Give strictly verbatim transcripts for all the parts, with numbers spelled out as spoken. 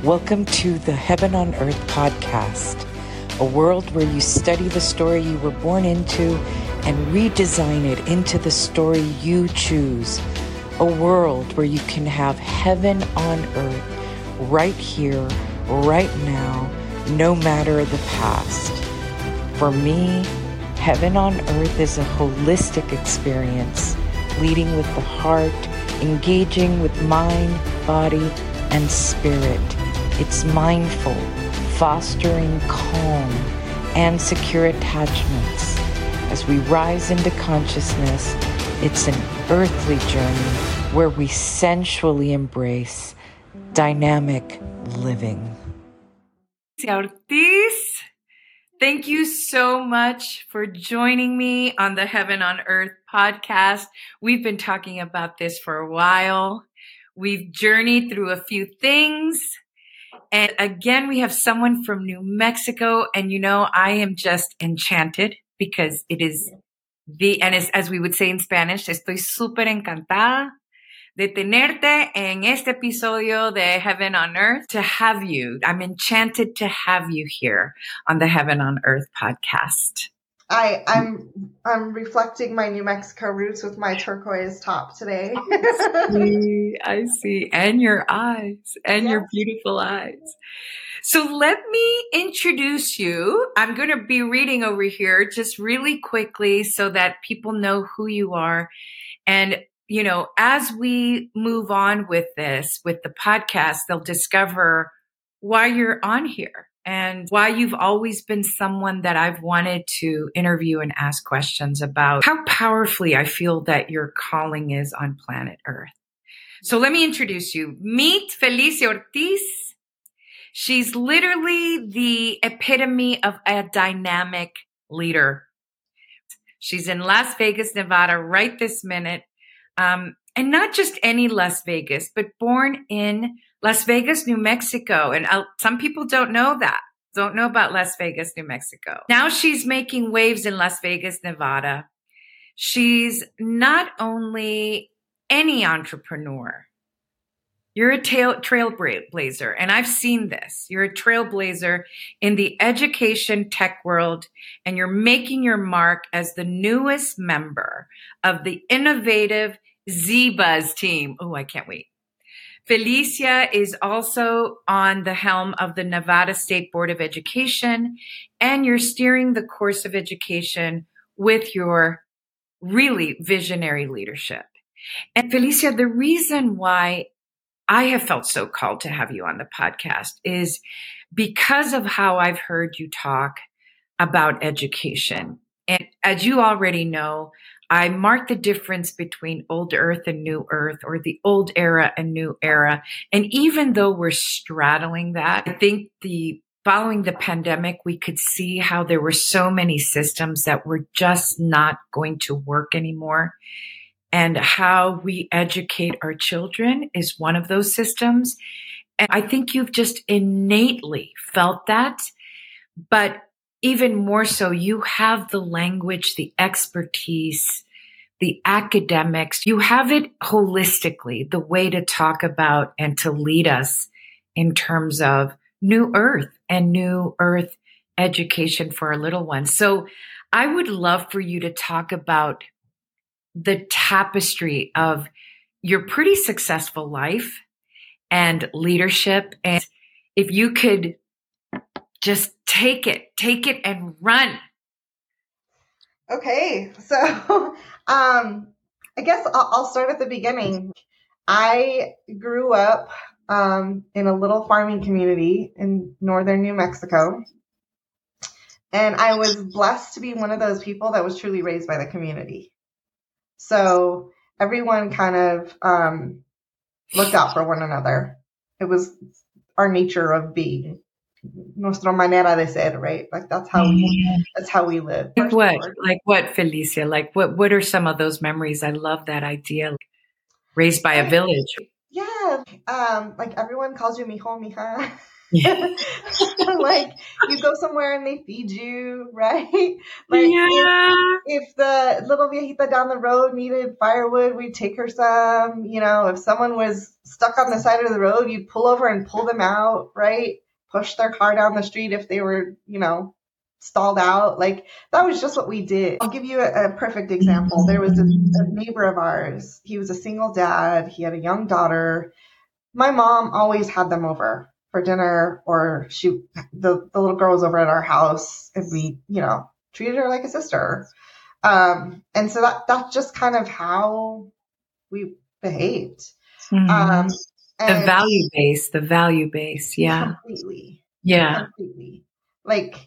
Welcome to the Heaven on Earth podcast, a world where you study the story you were born into and redesign it into the story you choose. A world where you can have heaven on earth right here, right now, no matter the past. For me, heaven on earth is a holistic experience, leading with the heart, engaging with mind, body, and spirit. It's mindful, fostering calm and secure attachments. As we rise into consciousness, it's an earthly journey where we sensually embrace dynamic living. Ortiz, thank you so much for joining me on the Heaven on Earth podcast. We've been talking about this for a while. We've journeyed through a few things. And again, we have someone from New Mexico. And you know, I am just enchanted because it is the, and as, as we would say in Spanish, estoy súper encantada de tenerte en este episodio de Heaven on Earth, to have you. I'm enchanted to have you here on the Heaven on Earth podcast. I, I'm I'm reflecting my New Mexico roots with my turquoise top today. I see, I see. And your eyes, and yes. Your beautiful eyes. So let me introduce you. I'm going to be reading over here just really quickly so that people know who you are. And, you know, as we move on with this, with the podcast, they'll discover why you're on here and why you've always been someone that I've wanted to interview and ask questions about how powerfully I feel that your calling is on planet Earth. So let me introduce you. Meet Felicia Ortiz. She's literally the epitome of a dynamic leader. She's in Las Vegas, Nevada, right this minute. Um, and not just any Las Vegas, but born in Las Vegas, New Mexico. And uh, some people don't know that, don't know about Las Vegas, New Mexico. Now she's making waves in Las Vegas, Nevada. She's not only any entrepreneur. You're a tail, trailblazer, and I've seen this. You're a trailblazer in the education tech world, and you're making your mark as the newest member of the innovative Z-Buzz team. Oh, I can't wait. Felicia is also on the helm of the Nevada State Board of Education, and you're steering the course of education with your really visionary leadership. And Felicia, the reason why I have felt so called to have you on the podcast is because of how I've heard you talk about education. And as you already know, I mark the difference between old earth and new earth, or the old era and new era. And even though we're straddling that, I think the following the pandemic, we could see how there were so many systems that were just not going to work anymore. And how we educate our children is one of those systems. And I think you've just innately felt that. But even more so, you have the language, the expertise, the academics. You have it holistically, the way to talk about and to lead us in terms of new earth and new earth education for our little ones. So I would love for you to talk about the tapestry of your pretty successful life and leadership. And if you could just take it, take it and run. Okay. So, um, I guess I'll, I'll start at the beginning. I grew up, um, in a little farming community in northern New Mexico. And I was blessed to be one of those people that was truly raised by the community. So everyone kind of um, looked out for one another. It was our nature of being, nuestra manera de ser, right? Like that's how we that's how we live. Like what? Like what, Felicia? Like what? What are some of those memories? I love that idea. Like, raised by a village. Yeah, um, like everyone calls you mijo, mija. Like you go somewhere and they feed you, right? Like Yeah. if, if the little viejita down the road needed firewood, we'd take her some. You know, if someone was stuck on the side of the road, you'd pull over and pull them out, right? Push their car down the street if they were, you know, stalled out. Like that was just what we did. I'll give you a, a perfect example. There was a, a neighbor of ours. He was a single dad. He had a young daughter. My mom always had them over for dinner, or she, the, the little girl was over at our house, and we, you know, treated her like a sister. Um, and so that, that's just kind of how we behaved. Mm-hmm. Um, the value base, the value base. Yeah. Completely. Yeah. Completely. Like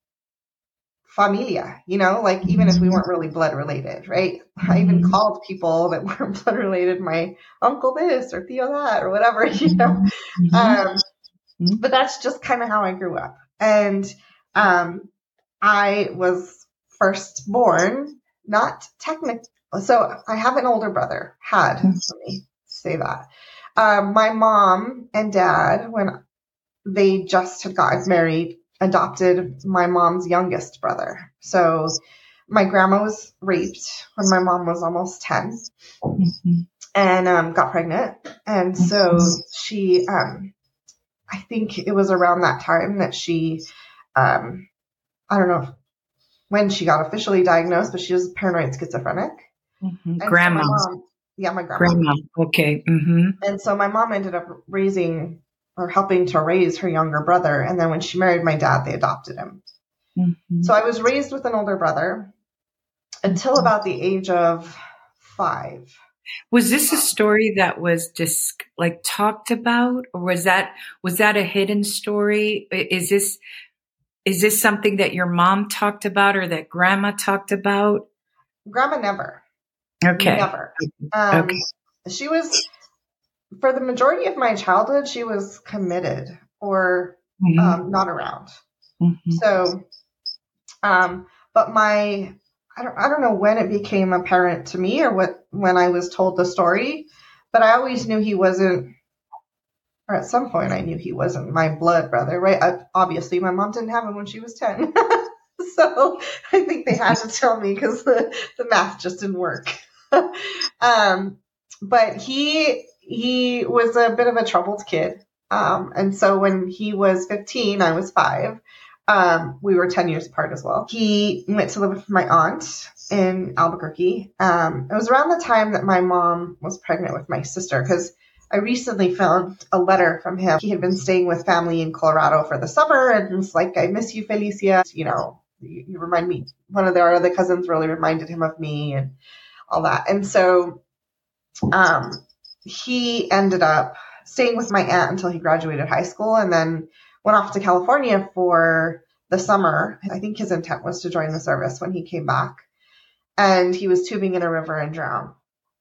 familia, you know, like even if we weren't really blood related, right? I even called people that weren't blood related, my uncle this or Theo that or whatever, you know. Mm-hmm. Um, but that's just kind of how I grew up. And um, I was first born, not technically. So I have an older brother, had, let me say that. Um, my mom and dad, when they just had gotten married, adopted my mom's youngest brother. So my grandma was raped when my mom was almost ten, mm-hmm. and um, got pregnant. And so she, um, I think it was around that time that she, um, I don't know when she got officially diagnosed, but she was paranoid schizophrenic. Mm-hmm. Grandma. So my mom, yeah, my grandma. Grandma. Okay. Mm-hmm. And so my mom ended up raising or helping to raise her younger brother. And then when she married my dad, they adopted him. Mm-hmm. So I was raised with an older brother until about the age of five. Was this a story that was just like talked about, or was that, was that a hidden story? Is this, is this something that your mom talked about or that grandma talked about? Grandma never. Okay. Never. Um, okay. She was, for the majority of my childhood, she was committed or mm-hmm. um, not around. Mm-hmm. So, um, but my, I don't, I don't know when it became apparent to me or what, when I was told the story, but I always knew he wasn't, or at some point I knew he wasn't my blood brother, right? I, obviously my mom didn't have him when she was ten. So I think they had to tell me because the, the math just didn't work. um, but he, he was a bit of a troubled kid. Um, and so when he was fifteen, I was five. Um, we were ten years apart as well. He went to live with my aunt in Albuquerque. Um, it was around the time that my mom was pregnant with my sister, because I recently found a letter from him. He had been staying with family in Colorado for the summer and was like, I miss you, Felicia. You know, you, you remind me, one of their other cousins really reminded him of me and all that. And so, um, he ended up staying with my aunt until he graduated high school and then went off to California for the summer. I think his intent was to join the service when he came back. And he was tubing in a river and drowned.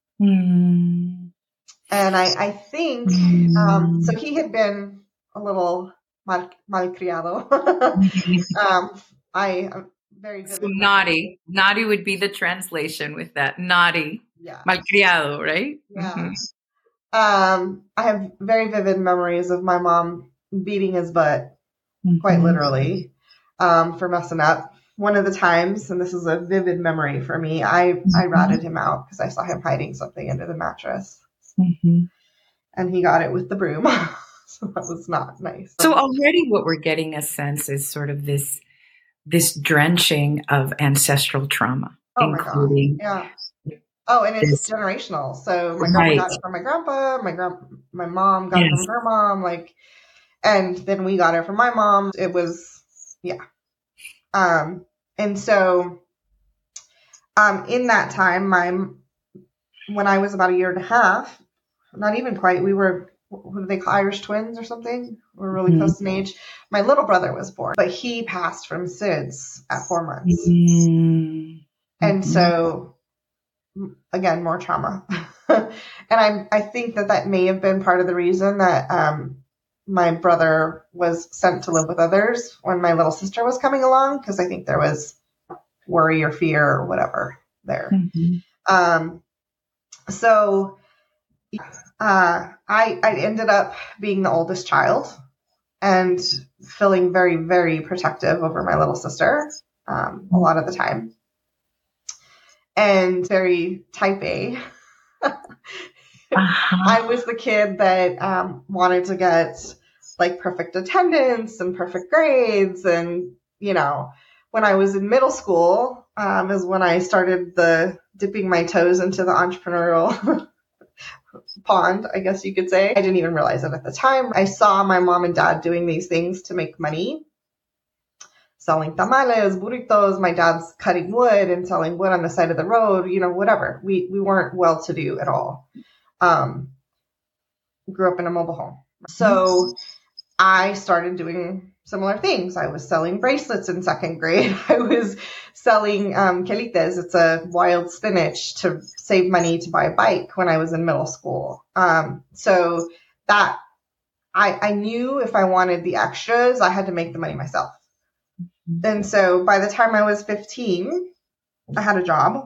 Mm. And I, I think, mm. um, so he had been a little mal, malcriado. um, I, I'm very good. So naughty. Naughty would be the translation with that. Naughty. Yeah. Malcriado, right? Yeah. Mm-hmm. Um, I have very vivid memories of my mom beating his butt, mm-hmm. quite literally, um, for messing up. One of the times, and this is a vivid memory for me, I, mm-hmm. I ratted him out because I saw him hiding something under the mattress. Mm-hmm. And he got it with the broom. So that was not nice. So already what we're getting a sense is sort of this, this drenching of ancestral trauma. Oh, including my God. Yeah. Oh, and it's this, generational. So my grandma right. got it from my grandpa, my grand, my mom got yes. it from her mom, like, and then we got it from my mom. It was, yeah. Um, and so, um, in that time, my, when I was about a year and a half, not even quite, we were, what do they call Irish twins or something? We're really mm-hmm. close in age. My little brother was born, but he passed from S I D S at four months. Mm-hmm. And so, again, more trauma. And I I think that that may have been part of the reason that um, my brother was sent to live with others when my little sister was coming along, because I think there was worry or fear or whatever there. Mm-hmm. Um, so uh, I, I ended up being the oldest child. and feeling very, very protective over my little sister um, a lot of the time. And very type A. Uh-huh. I was the kid that um, wanted to get like perfect attendance and perfect grades. And, you know, when I was in middle school um, is when I started the dipping my toes into the entrepreneurial pond, I guess you could say. I didn't even realize it at the time. I saw my mom and dad doing these things to make money. Selling tamales, burritos, my dad's cutting wood and selling wood on the side of the road, you know, whatever. We we weren't well-to-do at all. Um, grew up in a mobile home. So I started doing similar things. I was selling bracelets in second grade. I was selling um, quelites. It's a wild spinach to save money to buy a bike when I was in middle school. Um, so that I, I knew if I wanted the extras, I had to make the money myself. And so by the time I was fifteen, I had a job.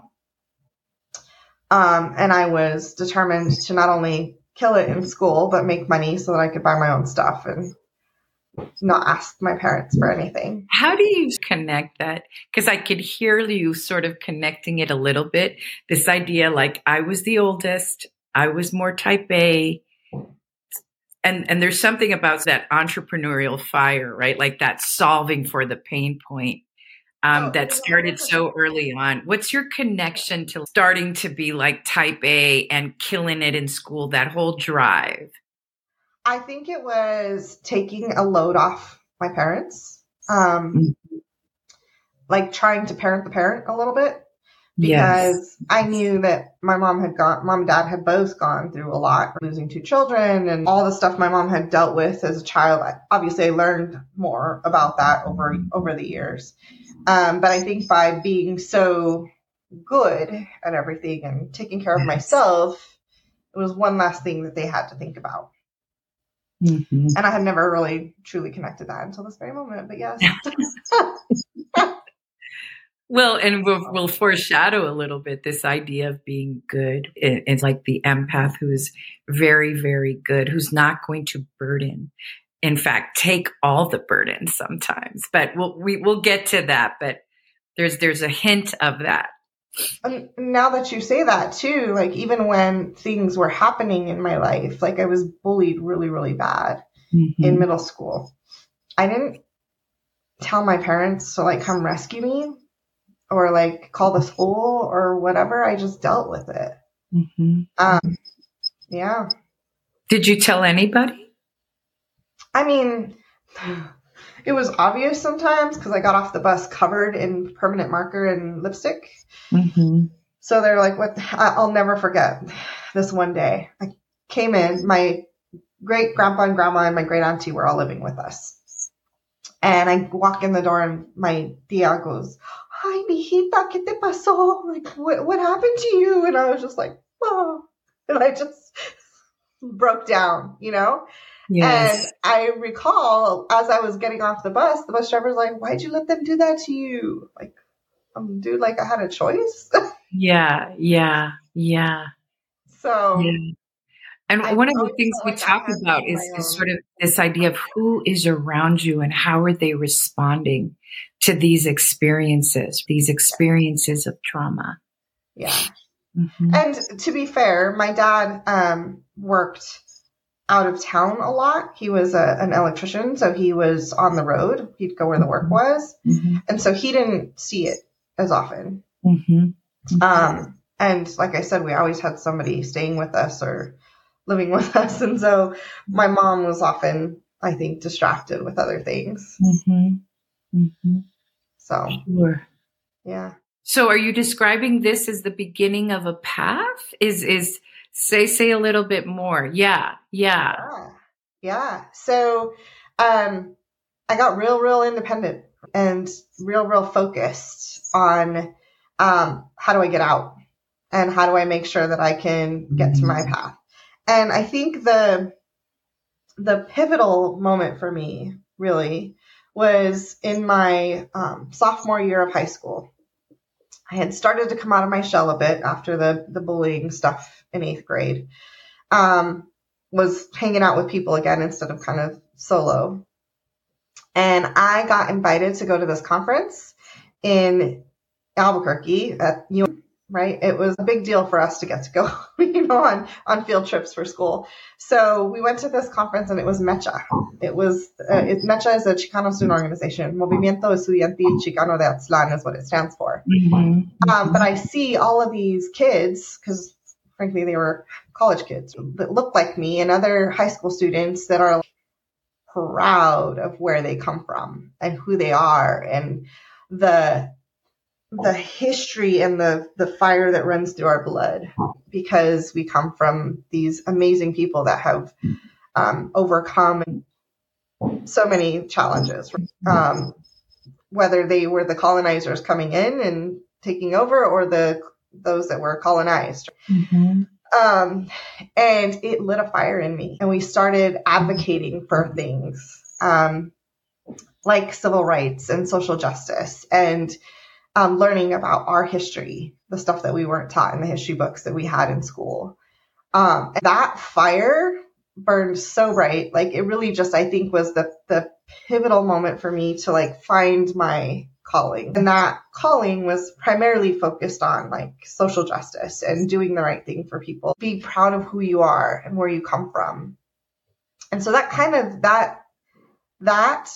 Um, and I was determined to not only kill it in school, but make money so that I could buy my own stuff and not ask my parents for anything. How do you connect that? Because I could hear you sort of connecting it a little bit. This idea, like I was the oldest, I was more type A. And and there's something about that entrepreneurial fire, right? Like that solving for the pain point um, oh, that started so early on. What's your connection to starting to be like type A and killing it in school, that whole drive? I think it was taking a load off my parents, um, mm-hmm. like trying to parent the parent a little bit. Because yes. I knew that my mom had gone, mom and dad had both gone through a lot, losing two children and all the stuff my mom had dealt with as a child. I, obviously, I learned more about that over, over the years. Um, but I think by being so good at everything and taking care of myself, it was one last thing that they had to think about. Mm-hmm. And I had never really truly connected that until this very moment, but yes. Well, and we'll, we'll foreshadow a little bit this idea of being good. It, it's like the empath who's very, very good, who's not going to burden. In fact, take all the burden sometimes. But we'll we, we'll get to that. But there's there's a hint of that. And now that you say that too, like even when things were happening in my life, like I was bullied really, really bad mm-hmm. in middle school. I didn't tell my parents to like come rescue me. Or like call the school or whatever. I just dealt with it. Mm-hmm. Um, yeah. Did you tell anybody? I mean, it was obvious sometimes because I got off the bus covered in permanent marker and lipstick. Mm-hmm. So they're like, "What?" I'll never forget this one day. I came in. My great grandpa and grandma and my great auntie were all living with us. And I walk in the door and my tia goes, "Hi, mijita, ¿qué te pasó? Like, what, what happened to you?" And I was just like, "Oh," and I just broke down, you know? Yes. And I recall as I was getting off the bus, the bus driver's like, "Why'd you let them do that to you?" Like, um, dude, like I had a choice. yeah, yeah, yeah. So. Yeah. And I one of the things we like talk about is, is sort of this idea of who is around you and how are they responding to these experiences, these experiences of trauma. Yeah. Mm-hmm. And to be fair, my dad um, worked out of town a lot. He was a, an electrician, so he was on the road. He'd go where the work was. Mm-hmm. And so he didn't see it as often. Mm-hmm. Mm-hmm. Um, and like I said, we always had somebody staying with us or living with us. And so my mom was often, I think, distracted with other things. Mm-hmm. Mm-hmm. So, sure. Yeah. So are you describing this as the beginning of a path? Is, is say, say a little bit more. Yeah. Yeah. Yeah. Yeah. So, um, I got real, real independent and real, real focused on, um, how do I get out and how do I make sure that I can get to my path? And I think the the pivotal moment for me really was in my um, sophomore year of high school. I had started to come out of my shell a bit after the, the bullying stuff in eighth grade. Um, was hanging out with people again instead of kind of solo. And I got invited to go to this conference in Albuquerque at U M, right? It was a big deal for us to get to go, you know, on, on field trips for school. So we went to this conference and it was MECHA. It was, uh, it, MECHA is a Chicano student organization. Movimiento Estudiantil Chicano de Aztlán is what it stands for. Mm-hmm. Um, but I see all of these kids, because frankly, they were college kids that look like me, and other high school students that are proud of where they come from and who they are, and the the history and the the fire that runs through our blood, because we come from these amazing people that have um, overcome so many challenges, um, whether they were the colonizers coming in and taking over, or the those that were colonized. Mm-hmm. Um, and it lit a fire in me, and we started advocating for things, um, like civil rights and social justice, and, um, learning about our history, the stuff that we weren't taught in the history books that we had in school. Um, and that fire burned so bright. Like, it really just, I think, was the, the pivotal moment for me to like find my calling. And that calling was primarily focused on like social justice and doing the right thing for people. Be proud of who you are and where you come from. And so that kind of, that, that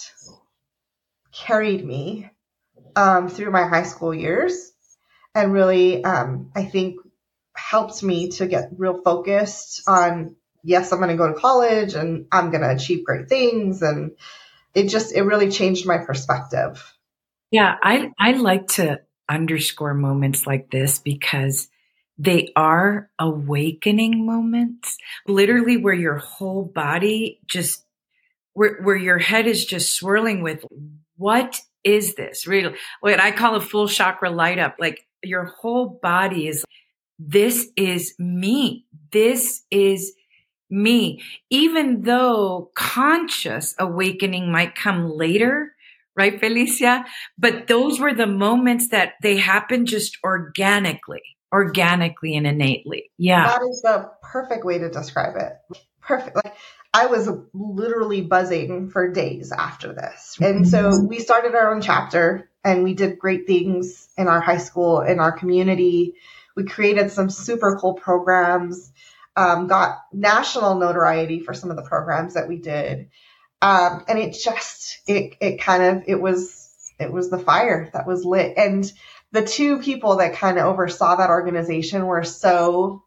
carried me um, through my high school years, and really, um, I think, helped me to get real focused on, yes, I'm going to go to college and I'm going to achieve great things. And it just, it really changed my perspective. Yeah, I, I like to underscore moments like this because they are awakening moments, literally where your whole body just, where, where your head is just swirling with, what is this? Really, what I call a full chakra light up. Like your whole body is, this is me. This is me. Even though conscious awakening might come later, right, Felicia? But those were the moments that they happened just organically, organically and innately. Yeah. That is the perfect way to describe it. Perfect. Like, I was literally buzzing for days after this. And so we started our own chapter, and we did great things in our high school, in our community. We created some super cool programs, um, got national notoriety for some of the programs that we did. Um, and it just, it, it kind of, it was, it was the fire that was lit. And the two people that kind of oversaw that organization were so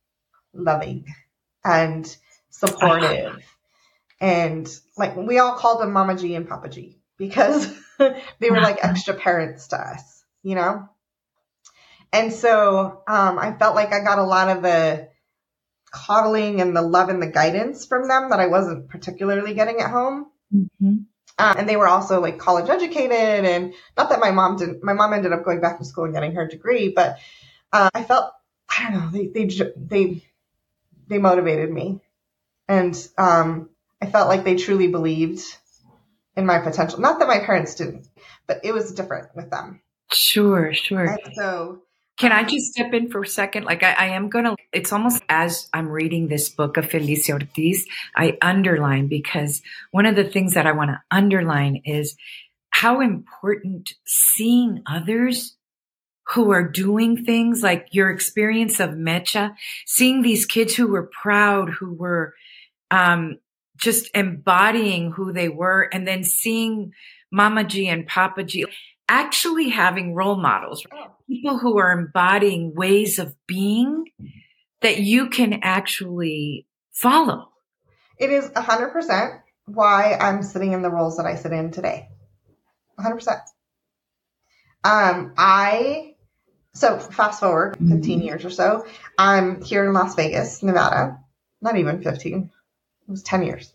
loving and supportive. And like, we all called them Mama G and Papa G because they were like extra parents to us, you know? And so, um, I felt like I got a lot of the coddling and the love and the guidance from them that I wasn't particularly getting at home. Mm-hmm. Uh, and they were also like college educated, and not that my mom didn't, my mom ended up going back to school and getting her degree, but, uh, I felt, I don't know, they, they, they, they motivated me, and, um, I felt like they truly believed in my potential. Not that my parents didn't, but it was different with them. Sure, sure. And so, can I just step in for a second? Like I, I am going to, it's almost as I'm reading this book of Felicia Ortiz, I underline, because one of the things that I want to underline is how important seeing others who are doing things like your experience of MECHA, seeing these kids who were proud, who were um, just embodying who they were, and then seeing Mama G and Papa G actually having role models, people who are embodying ways of being that you can actually follow. It is one hundred percent why I'm sitting in the roles that I sit in today. one hundred percent. Um, I, so fast forward fifteen years or so, I'm here in Las Vegas, Nevada. Not even fifteen. It was ten years.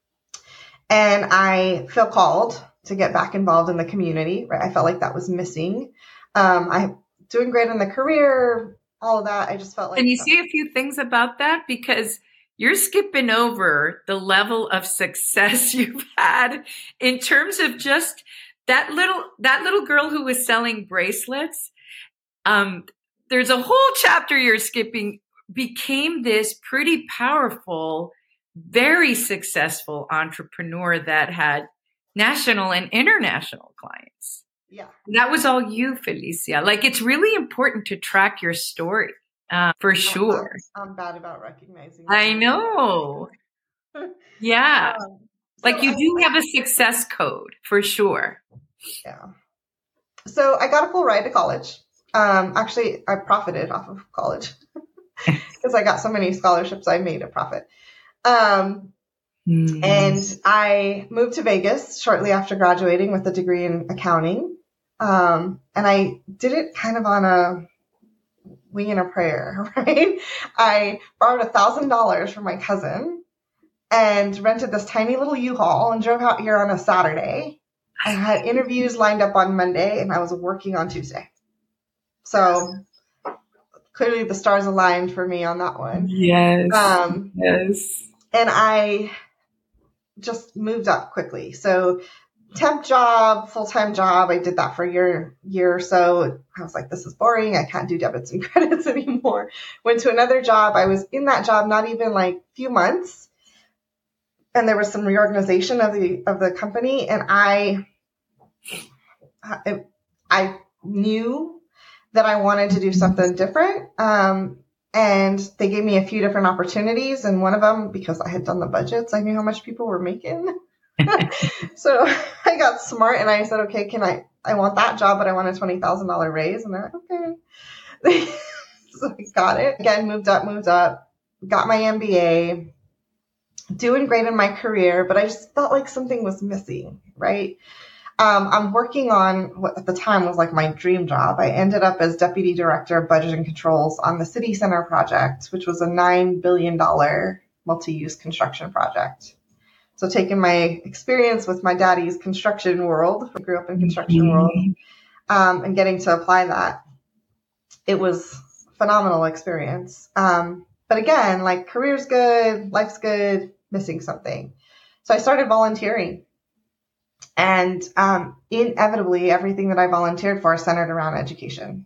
And I feel called to get back involved in the community, right? I felt like that was missing. Um, I'm doing great in the career, all of that. I just felt like. Can you say a few things about that? Because you're skipping over the level of success you've had in terms of just that little, that little girl who was selling bracelets. Um, there's a whole chapter you're skipping, became this pretty powerful, very successful entrepreneur that had national and international clients. Yeah. That was all you, Felicia. Like, it's really important to track your story, uh, for sure. I'm, I'm bad about recognizing. I know. Yeah. Um, so like you do I, have a success code for sure. Yeah. So I got a full ride to college. Um, actually, I profited off of college because I got so many scholarships. I made a profit. Um, mm. And I moved to Vegas shortly after graduating with a degree in accounting. Um, and I did it kind of on a wing and a prayer, right? I borrowed a thousand dollars from my cousin and rented this tiny little U-Haul and drove out here on a Saturday. I had interviews lined up on Monday and I was working on Tuesday. So clearly the stars aligned for me on that one. Yes. Um, yes. And I just moved up quickly. So temp job, full-time job. I did that for a year, year or so. I was like, this is boring. I can't do debits and credits anymore. Went to another job. I was in that job not even like a few months. And there was some reorganization of the of the company. And I, I, I knew that I wanted to do something different. Um, and they gave me a few different opportunities. And one of them, because I had done the budgets, I knew how much people were making. So I got smart and I said, okay, can I, I want that job, but I want a twenty thousand dollars raise. And they're like, okay. So I got it. Again, moved up, moved up, got my M B A, doing great in my career, but I just felt like something was missing, right? Um, I'm working on what at the time was like my dream job. I ended up as Deputy Director of Budget and Controls on the City Center project, which was a nine billion dollars multi-use construction project. So taking my experience with my daddy's construction world, I grew up in construction mm-hmm. world, um, and getting to apply that, it was a phenomenal experience. Um, but again, like career's good, life's good, missing something. So I started volunteering. And um, inevitably, everything that I volunteered for centered around education.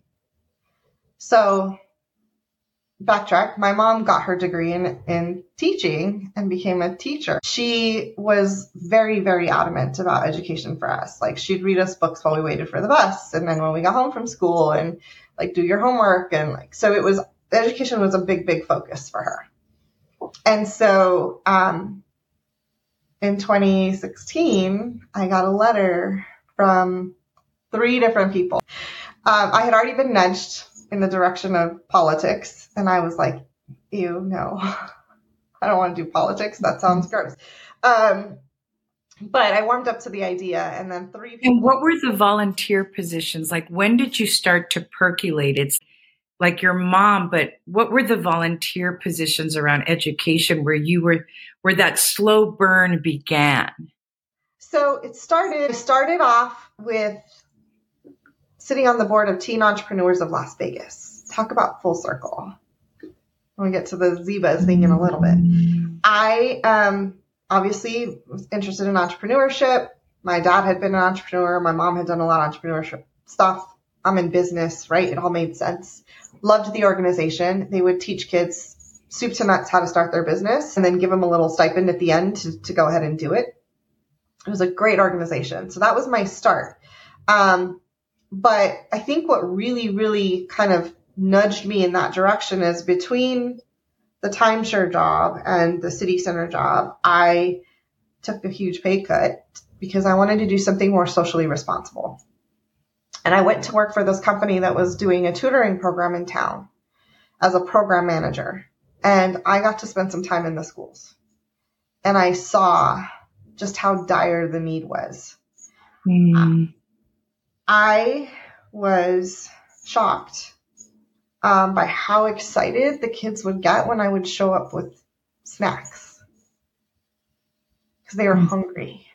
So backtrack, my mom got her degree in, in teaching and became a teacher. She was very, very adamant about education for us. Like she'd read us books while we waited for the bus. And then when we got home from school and like do your homework. And like, so it was, education was a big, big focus for her. And so um, in twenty sixteen, I got a letter from three different people. Um, I had already been nudged in the direction of politics. And I was like, ew, no, I don't want to do politics. That sounds gross. Um, but I warmed up to the idea. And then three people. And what were the volunteer positions? Like, when did you start to percolate? It's like your mom, but what were the volunteer positions around education where you were, where that slow burn began? So it started, it started off with sitting on the board of Teen Entrepreneurs of Las Vegas. Talk about full circle. When we get to the Zebas thing in a little bit. I um, obviously was interested in entrepreneurship. My dad had been an entrepreneur. My mom had done a lot of entrepreneurship stuff. I'm in business, right? It all made sense. Loved the organization. They would teach kids soup to nuts how to start their business and then give them a little stipend at the end to, to go ahead and do it. It was a great organization. So that was my start. Um, But I think what really, really kind of nudged me in that direction is between the timeshare job and the city center job, I took a huge pay cut because I wanted to do something more socially responsible. And I went to work for this company that was doing a tutoring program in town as a program manager. And I got to spend some time in the schools. And I saw just how dire the need was. Mm. I was shocked um, by how excited the kids would get when I would show up with snacks because they were mm. hungry.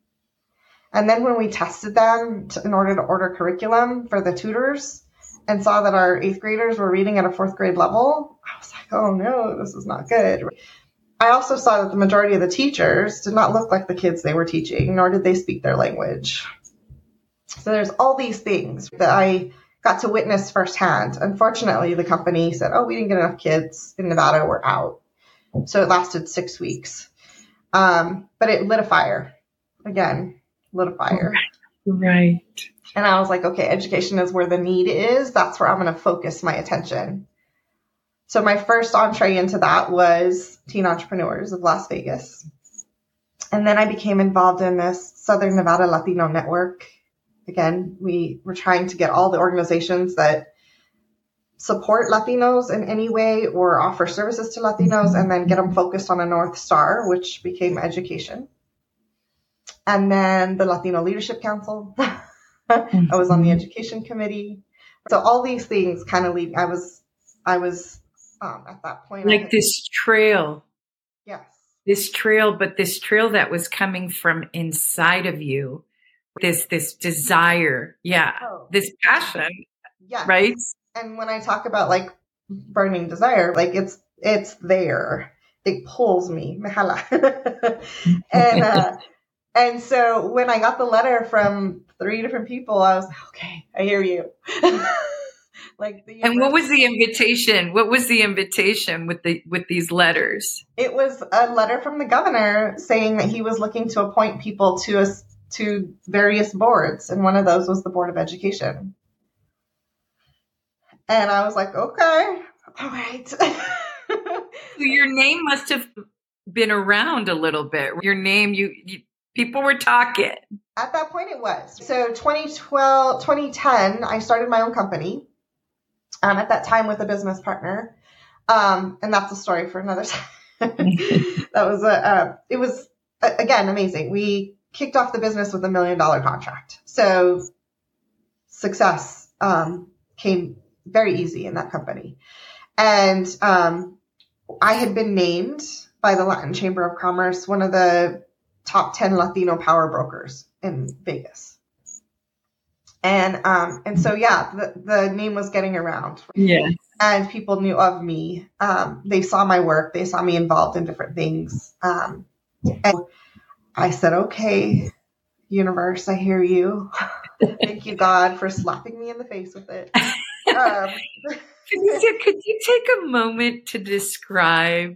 And then when we tested them to, in order to order curriculum for the tutors and saw that our eighth graders were reading at a fourth grade level, I was like, oh no, this is not good. I also saw that the majority of the teachers did not look like the kids they were teaching, nor did they speak their language. So there's all these things that I got to witness firsthand. Unfortunately, the company said, oh, we didn't get enough kids in Nevada, we're out. So it lasted six weeks. Um, but it lit a fire again lit a fire. Right. And I was like, okay, education is where the need is. That's where I'm going to focus my attention. So my first entree into that was Teen Entrepreneurs of Las Vegas. And then I became involved in this Southern Nevada Latino Network. Again, we were trying to get all the organizations that support Latinos in any way or offer services to Latinos and then get them focused on a North Star, which became education. And then the Latino Leadership Council. I was on the education committee. So all these things kind of lead. I was, I was um, at that point. Like this trail. Yes. This trail, but this trail that was coming from inside of you. This, this desire. Yeah. Oh. This passion. Yeah. Right. And when I talk about like burning desire, like it's, it's there. It pulls me. and, uh, and so when I got the letter from three different people, I was like, okay, I hear you. Like the and what was the invitation? What was the invitation with the with these letters? It was a letter from the governor saying that he was looking to appoint people to us to various boards, and one of those was the Board of Education. And I was like, okay, all right. So your name must have been around a little bit. Your name, you, you people were talking. At that point, it was. So twenty twelve, twenty ten, I started my own company. Um, at that time with a business partner. Um, and that's a story for another time. That was a, uh, it was uh, again, amazing. We kicked off the business with a million dollar contract. So success, um, came very easy in that company. And, um, I had been named by the Latin Chamber of Commerce, one of the top ten Latino power brokers in Vegas. And, um, and so, yeah, the, the name was getting around. Yeah. And people knew of me. Um, they saw my work. They saw me involved in different things. Um, and I said, okay, universe, I hear you. Thank you, God, for slapping me in the face with it. Um, Felicia, could you take a moment to describe,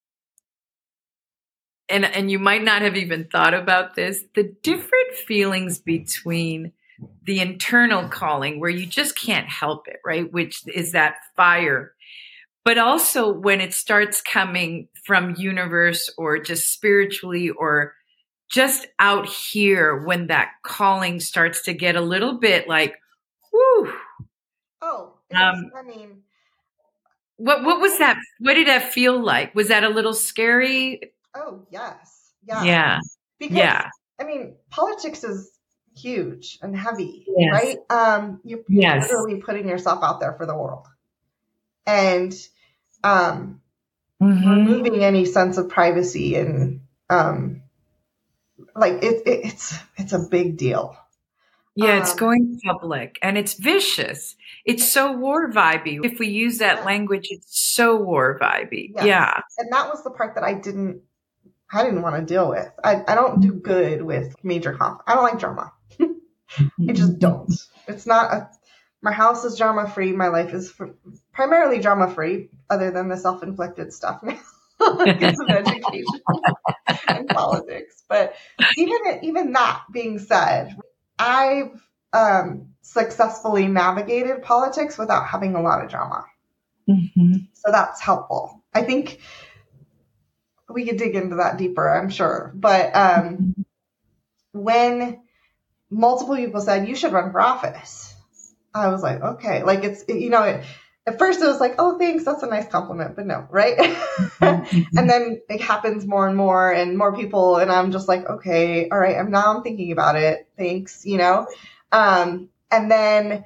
and, and you might not have even thought about this, the different feelings between the internal calling where you just can't help it, right? Which is that fire. But also when it starts coming from universe or just spiritually or just out here, when that calling starts to get a little bit like, whoo. Oh, um, I mean, what, what was that? What did that feel like? Was that a little scary? Oh, yes. Yeah. Yeah. Because, yeah. I mean, politics is huge and heavy, yes. right? Um, you're yes. literally putting yourself out there for the world and um, mm-hmm. removing any sense of privacy and um, like it, it, it's it's a big deal. Yeah, um, it's going public and it's vicious. It's so war vibey. If we use that yeah. language, it's so war vibey. Yes. Yeah, and that was the part that I didn't. I didn't want to deal with. I, I don't do good with major conflict. I don't like drama. I just don't. It's not a, my house is drama free. My life is fr- primarily drama free, other than the self-inflicted stuff now because of education and politics. But even, even that being said, I've um, successfully navigated politics without having a lot of drama. Mm-hmm. So that's helpful. I think we could dig into that deeper, I'm sure. But um, when multiple people said, you should run for office, I was like, okay. Like it's, you know, it, at first it was like, oh, thanks. That's a nice compliment, but no. Right. And then it happens more and more and more people. And I'm just like, okay, all right. I'm now I'm thinking about it. Thanks. You know? Um, and then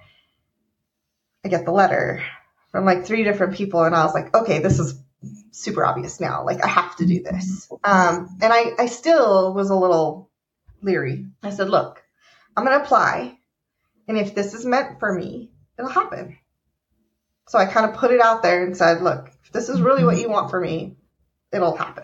I get the letter from like three different people. And I was like, okay, this is super obvious now. Like I have to do this. Um, and I, I still was a little leery. I said, look, I'm going to apply. And if this is meant for me, it'll happen. So I kind of put it out there and said, look, if this is really what you want for me, it'll happen.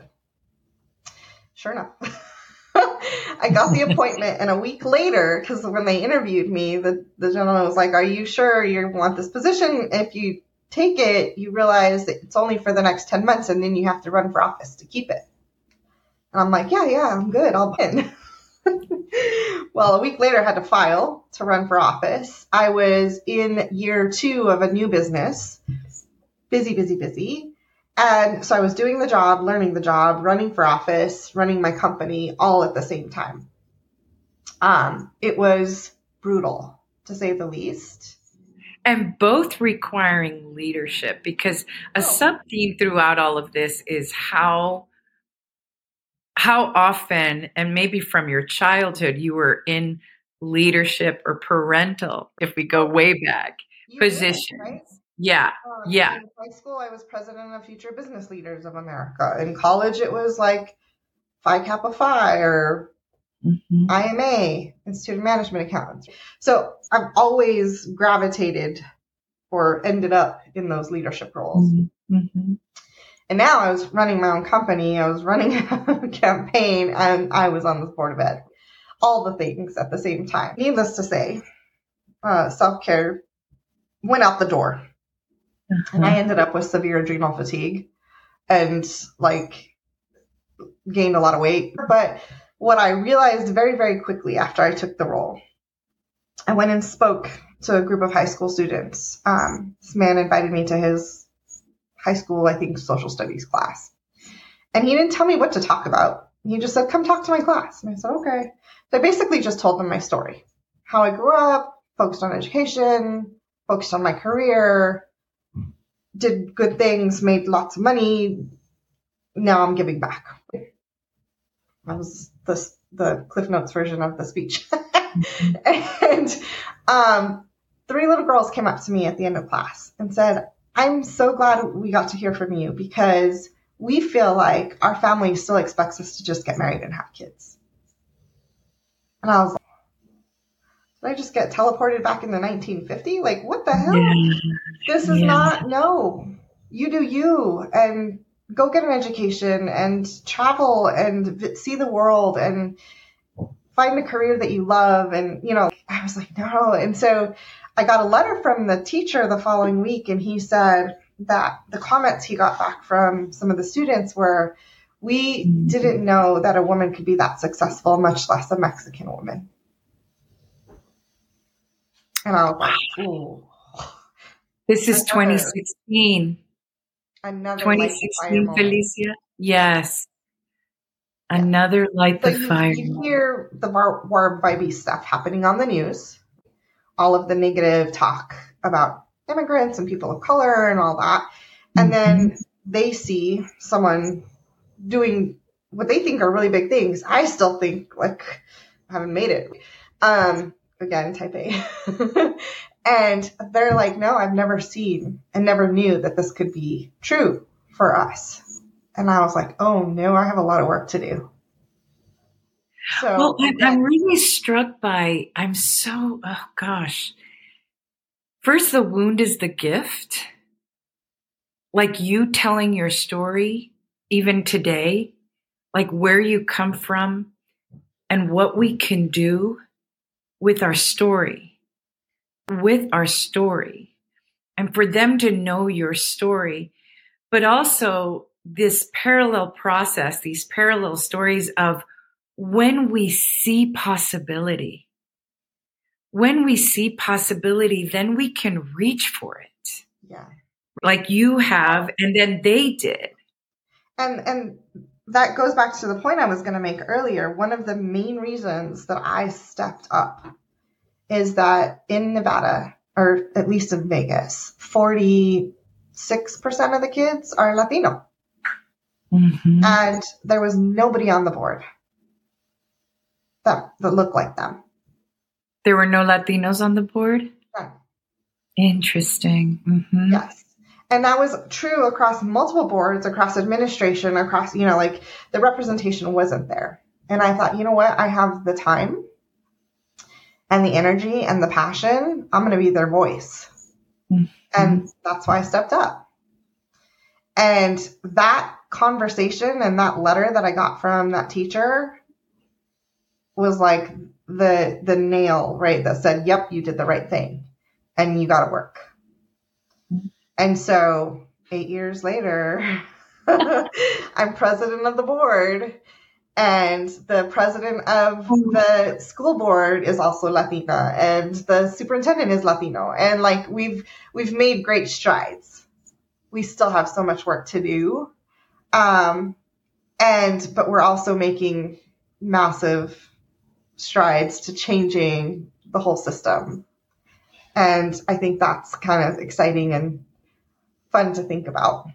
Sure enough. I got the appointment and a week later, because when they interviewed me, the, the gentleman was like, are you sure you want this position? If you take it, you realize that it's only for the next ten months and then you have to run for office to keep it. And I'm like, yeah, yeah, I'm good. I'll win. Well, a week later, I had to file to run for office. I was in year two of a new business, busy, busy, busy. And so I was doing the job, learning the job, running for office, running my company all at the same time. Um, it was brutal, to say the least. And both requiring leadership, because a sub-theme throughout all of this is how how often, and maybe from your childhood, you were in leadership or parental, if we go way back, You positions. did, right? Yeah, Um, yeah. In high school, I was president of Future Business Leaders of America. In college, it was like Phi Kappa Phi or Mm-hmm. I M A, Institute of Management Accountants. So I've always gravitated or ended up in those leadership roles. Mm-hmm. And now I was running my own company. I was running a campaign, and I was on the board of ed. All the things at the same time. Needless to say, uh, self-care went out the door. Uh-huh. And I ended up with severe adrenal fatigue and like gained a lot of weight. But what I realized very, very quickly after I took the role, I went and spoke to a group of high school students. Um, this man invited me to his high school, I think, social studies class. And he didn't tell me what to talk about. He just said, come talk to my class. And I said, okay. So I basically just told them my story, how I grew up, focused on education, focused on my career, did good things, made lots of money. Now I'm giving back. That was the, the Cliff Notes version of the speech. And um, three little girls came up to me at the end of class and said, I'm so glad we got to hear from you because we feel like our family still expects us to just get married and have kids. And I was like, did I just get teleported back into nineteen fifty? Like, what the hell? Yeah. This is Yeah. not, no. You do you and go get an education and travel and v- see the world and find a career that you love. And, you know, I was like, no. And so I got a letter from the teacher the following week, and he said that the comments he got back from some of the students were, we didn't know that a woman could be that successful, much less a Mexican woman. And I was like, ooh. This is Another- twenty sixteen. Another twenty light the fire sixteen, moment. Felicia? Yes. Another light So the you, fire. you hear the war, war vibey stuff happening on the news, all of the negative talk about immigrants and people of color and all that. And then they see someone doing what they think are really big things. I still think, like, I haven't made it. Um, again, type A. And they're like, no, I've never seen and never knew that this could be true for us. And I was like, oh no, I have a lot of work to do. So Well, I'm, again, I'm really struck by, I'm so, oh gosh. First, the wound is the gift. Like you telling your story, even today, like where you come from and what we can do with our story, with our story. And for them to know your story, but also this parallel process, these parallel stories of when we see possibility, when we see possibility, then we can reach for it. yeah. Like you have, and then they did. And and that goes back to the point I was going to make earlier. One of the main reasons that I stepped up is that in Nevada, or at least in Vegas, forty-six percent of the kids are Latino. Mm-hmm. And there was nobody on the board that, that looked like them. There were no Latinos on the board? None. Interesting. Mm-hmm. Yes. And that was true across multiple boards, across administration, across, you know, like the representation wasn't there. And I thought, you know what? I have the time and the energy and the passion. I'm going to be their voice. Mm-hmm. And that's why I stepped up. And that conversation and that letter that I got from that teacher was like the the nail, right? That said, yep, you did the right thing and you got to work. And so eight years later, I'm president of the board And the president of the school board is also Latina, and the superintendent is Latino. And like we've we've made great strides. We still have so much work to do. Um, and but we're also making massive strides to changing the whole system. And I think that's kind of exciting and fun to think about.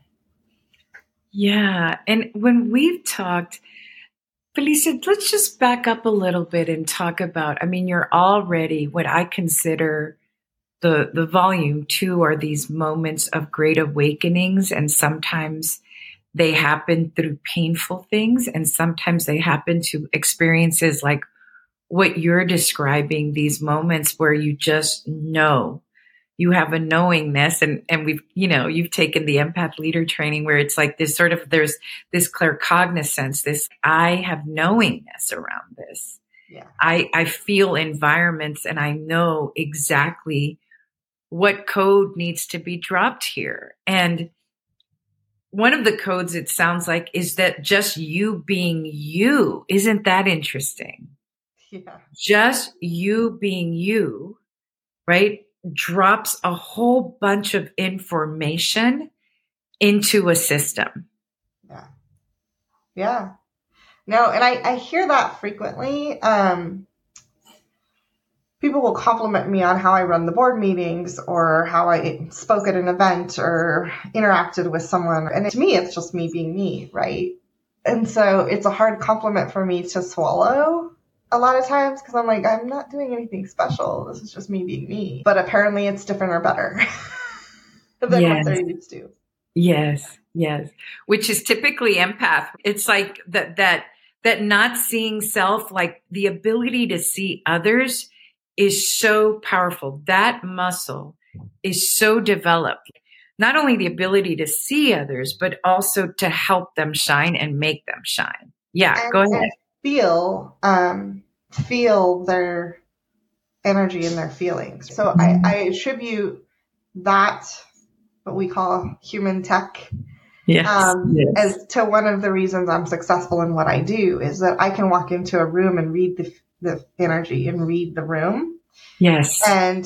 Yeah. And when we've talked, Felicia, let's just back up a little bit and talk about, I mean, you're already what I consider the the volume two are these moments of great awakenings. And sometimes they happen through painful things. And sometimes they happen to experiences like what you're describing, these moments where you just know. You have a knowingness, and, and we've, you know, you've taken the empath leader training where it's like this sort of, there's this claircognizance, this, I have knowingness around this. Yeah. I, I feel environments and I know exactly what code needs to be dropped here. And one of the codes, it sounds like, is that just you being you. Isn't that interesting? Yeah. Just you being you, right? Drops a whole bunch of information into a system. Yeah. Yeah. No, and I, I hear that frequently. Um, people will compliment me on how I run the board meetings or how I spoke at an event or interacted with someone. And to me, it's just me being me, right? And so it's a hard compliment for me to swallow a lot of times, because I'm like, I'm not doing anything special. This is just me being me. But apparently it's different or better than yes. what they're used to. Yes, yes. Which is typically empath. It's like that, that, that not seeing self, like the ability to see others is so powerful. That muscle is so developed. Not only the ability to see others, but also to help them shine and make them shine. Yeah, and, go ahead. And feel, um, feel their energy and their feelings. So I, I attribute that, what we call human tech, yes, um, yes. as to one of the reasons I'm successful in what I do, is that I can walk into a room and read the, the energy and read the room. Yes. And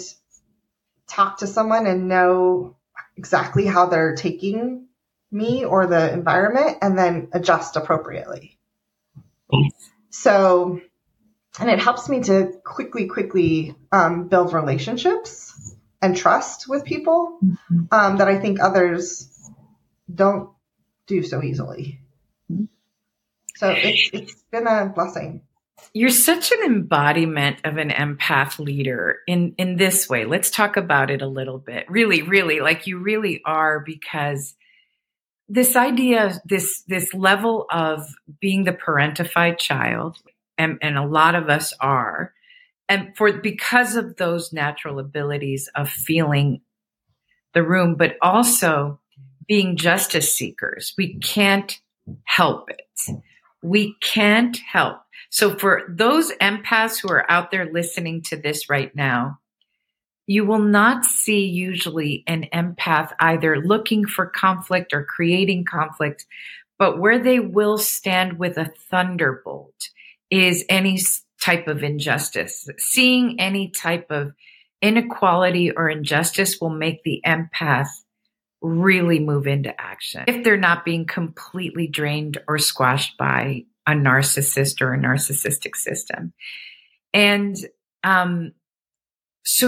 talk to someone and know exactly how they're taking me or the environment, and then adjust appropriately. Yes. So, and it helps me to quickly, quickly um, build relationships and trust with people mm-hmm. um, that I think others don't do so easily. Mm-hmm. So it's it's been a blessing. You're such an embodiment of an empath leader in, in this way. Let's talk about it a little bit. Really, really, like you really are, because this idea, this, this level of being the parentified child, and, and a lot of us are, and for, because of those natural abilities of feeling the room, but also being justice seekers, we can't help it. We can't help. So for those empaths who are out there listening to this right now, you will not see usually an empath either looking for conflict or creating conflict, but where they will stand with a thunderbolt is any type of injustice. Seeing any type of inequality or injustice will make the empath really move into action if they're not being completely drained or squashed by a narcissist or a narcissistic system. And um, so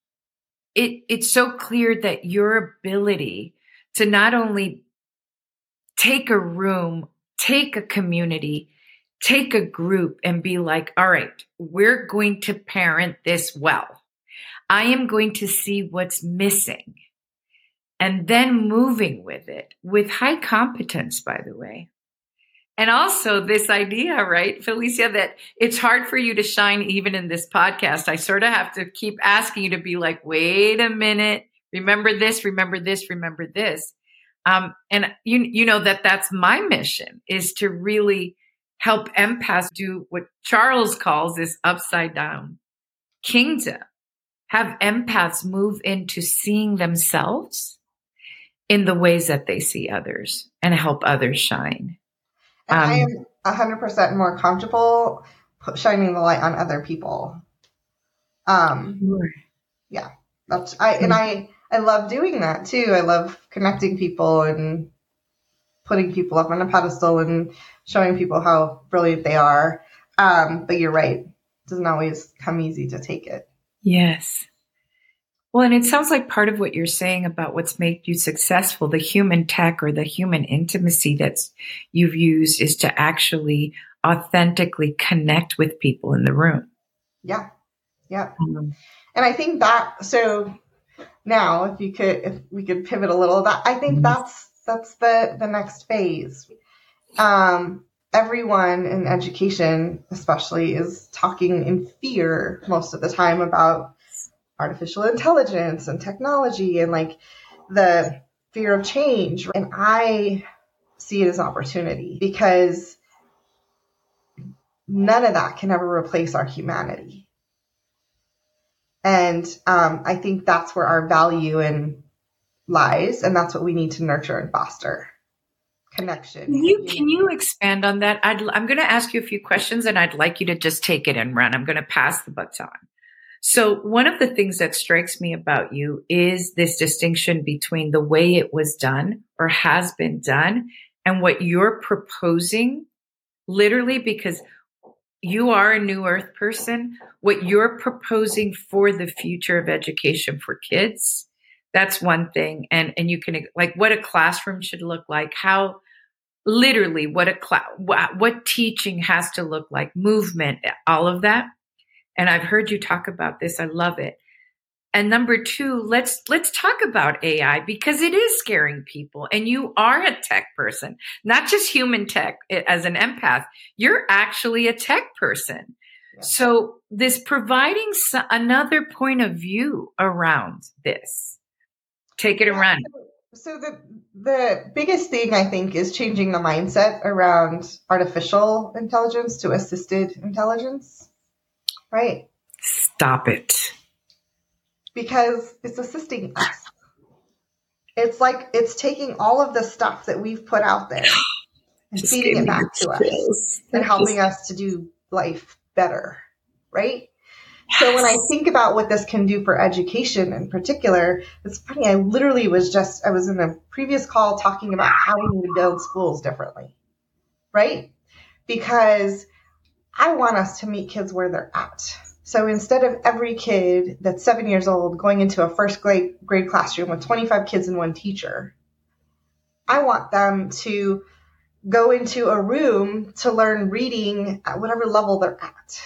it, it's so clear that your ability to not only take a room, take a community, take a group and be like, all right, we're going to parent this well. I am going to see what's missing and then moving with it with high competence, by the way. And also this idea, right, Felicia, that it's hard for you to shine even in this podcast. I sort of have to keep asking you to be like, wait a minute, remember this, remember this, remember this. Um, and you, you know that that's my mission, is to really help empaths do what Charles calls this upside down kingdom. Have empaths move into seeing themselves in the ways that they see others and help others shine. And Um, I am one hundred percent more comfortable shining the light on other people. Um, Sure. yeah, that's, I, and I, I love doing that too. I love connecting people and putting people up on a pedestal and showing people how brilliant they are. Um, but you're right. It doesn't always come easy to take it. Yes. Well, and it sounds like part of what you're saying about what's made you successful, the human tech or the human intimacy that's you've used, is to actually authentically connect with people in the room. Yeah. Yeah. Mm-hmm. And I think that, so now if you could, if we could pivot a little, that I think mm-hmm. that's, that's the, the next phase. Um, everyone in education, especially, is talking in fear most of the time about artificial intelligence and technology and like the fear of change. And I see it as opportunity, because none of that can ever replace our humanity. And um, I think that's where our value in lies, and that's what we need to nurture and foster. Connection. Can you, can you expand on that? I'd, I'm going to ask you a few questions, and I'd like you to just take it and run. I'm going to pass the baton. So one of the things that strikes me about you is this distinction between the way it was done or has been done and what you're proposing, literally, because you are a new earth person, what you're proposing for the future of education for kids. That's one thing. And, and you can, like, what a classroom should look like, how literally what a class, what, what teaching has to look like, movement, all of that. And I've heard you talk about this. I love it. And number two, let's, let's talk about A I, because it is scaring people. And you are a tech person, not just human tech as an empath. You're actually a tech person. Yeah. So this providing another point of view around this. Take it and run. So the the biggest thing, I think, is changing the mindset around artificial intelligence to assisted intelligence, right? Stop it. Because it's assisting us. It's like it's taking all of the stuff that we've put out there and Just feeding it back to us and helping us to do life better, right? So when I think about what this can do for education in particular, it's funny, I literally was just, I was in a previous call talking about how we need to build schools differently, right? Because I want us to meet kids where they're at. So instead of every kid that's seven years old going into a first grade, grade classroom with twenty-five kids and one teacher, I want them to go into a room to learn reading at whatever level they're at.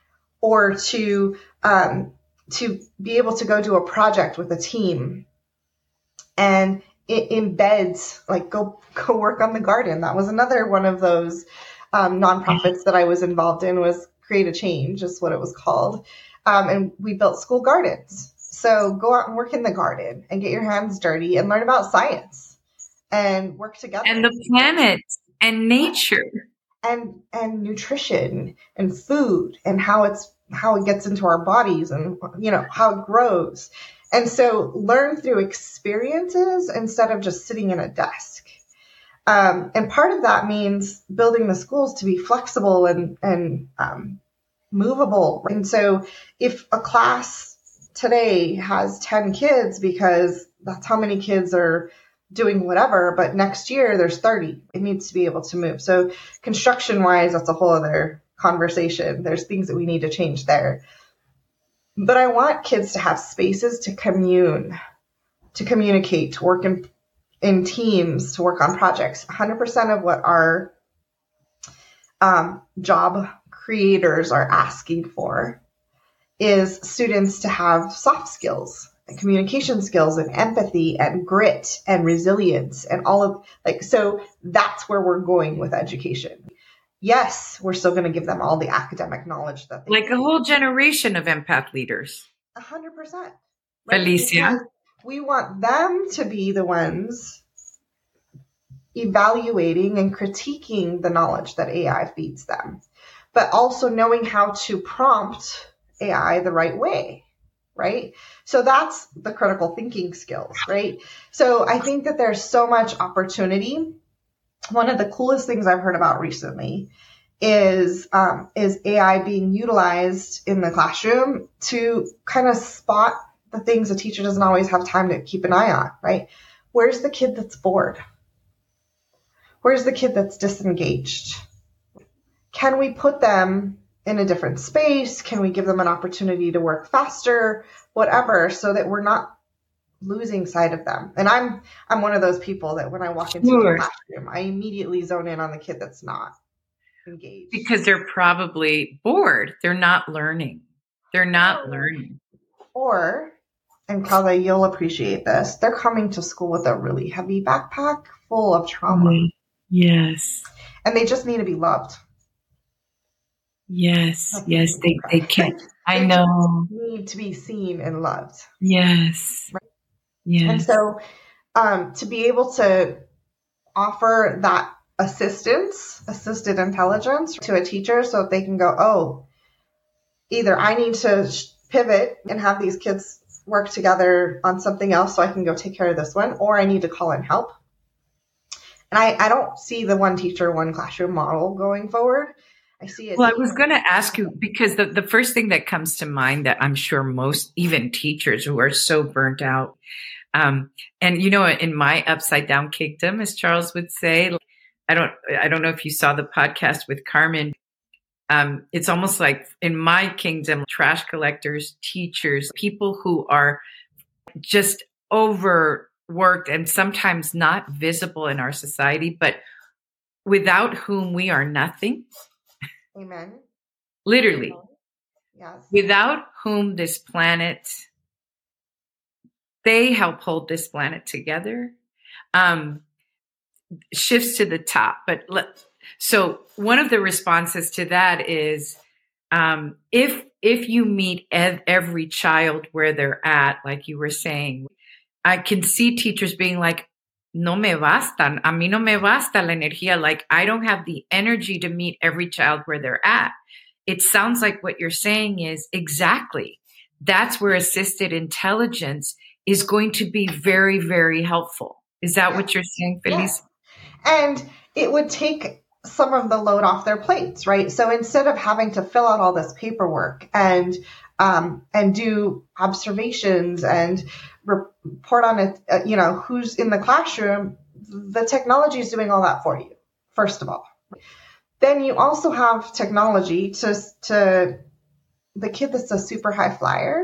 Or to um, to be able to go do a project with a team, and it embeds, like go go work on the garden. That was another one of those um, nonprofits that I was involved in, was Create a Change, is what it was called, um, and we built school gardens. So go out and work in the garden and get your hands dirty and learn about science and work together and the planet and nature. And and nutrition and food and how it's how it gets into our bodies and, you know, how it grows. And so learn through experiences instead of just sitting in a desk. Um, and part of that means building the schools to be flexible and and um, movable. And so if a class today has ten kids because that's how many kids are doing whatever, but next year there's thirty. It needs to be able to move. So construction wise, that's a whole other conversation. There's things that we need to change there. But I want kids to have spaces to commune, to communicate, to work in, in teams, to work on projects. one hundred percent of what our um, job creators are asking for is students to have soft skills and communication skills and empathy and grit and resilience and all of, like, so that's where we're going with education. Yes, we're still going to give them all the academic knowledge that they like need. A whole generation of empath leaders. A hundred percent. Alicia. Because we want them to be the ones evaluating and critiquing the knowledge that A I feeds them, but also knowing how to prompt A I the right way. Right? So that's the critical thinking skills, right? So I think that there's so much opportunity one of the coolest things I've heard about recently is um, is A I being utilized in the classroom to kind of spot the things a teacher doesn't always have time to keep an eye on, right? Where's the kid that's bored? Where's the kid that's disengaged? Can we put them in a different space? Can we give them an opportunity to work faster, whatever, so that we're not losing sight of them? And I'm I'm one of those people that when I walk into Sure. the classroom, I immediately zone in on the kid that's not engaged. Because they're probably bored. They're not learning. They're not learning. Or, and Carla, you'll appreciate this, they're coming to school with a really heavy backpack full of trauma. Mhm. Yes. And they just need to be loved. Yes. Yes. They, they can. I They know. just need to be seen and loved. Yes. Yes. And so um, to be able to offer that assistance, assisted intelligence to a teacher so that they can go, oh, either I need to pivot and have these kids work together on something else so I can go take care of this one, or I need to call in help. And I, I don't see the one teacher, one classroom model going forward. I see it. Well, I was going to ask you, because the, the first thing that comes to mind that I'm sure most, even teachers who are so burnt out, um, and you know, in my upside down kingdom, as Charles would say, I don't, I don't know if you saw the podcast with Carmen. Um, it's almost like in my kingdom, trash collectors, teachers, people who are just overworked and sometimes not visible in our society, but without whom we are nothing. Amen. Literally. Yes. Without whom this planet, they help hold this planet together. Um, shifts to the top. But let, so one of the responses to that is, um, if, if you meet ev- every child where they're at, like you were saying, I can see teachers being like, no me basta, a mí no me basta la energía. Like, I don't have the energy to meet every child where they're at. It sounds like what you're saying is exactly. That's where assisted intelligence is going to be very, very helpful. Is that what you're saying, Felicia? Yeah. And it would take some of the load off their plates, right? So instead of having to fill out all this paperwork and um, and do observations and report on it, uh, you know, who's in the classroom, the technology is doing all that for you, first of all. Then you also have technology to, to the kid that's a super high flyer,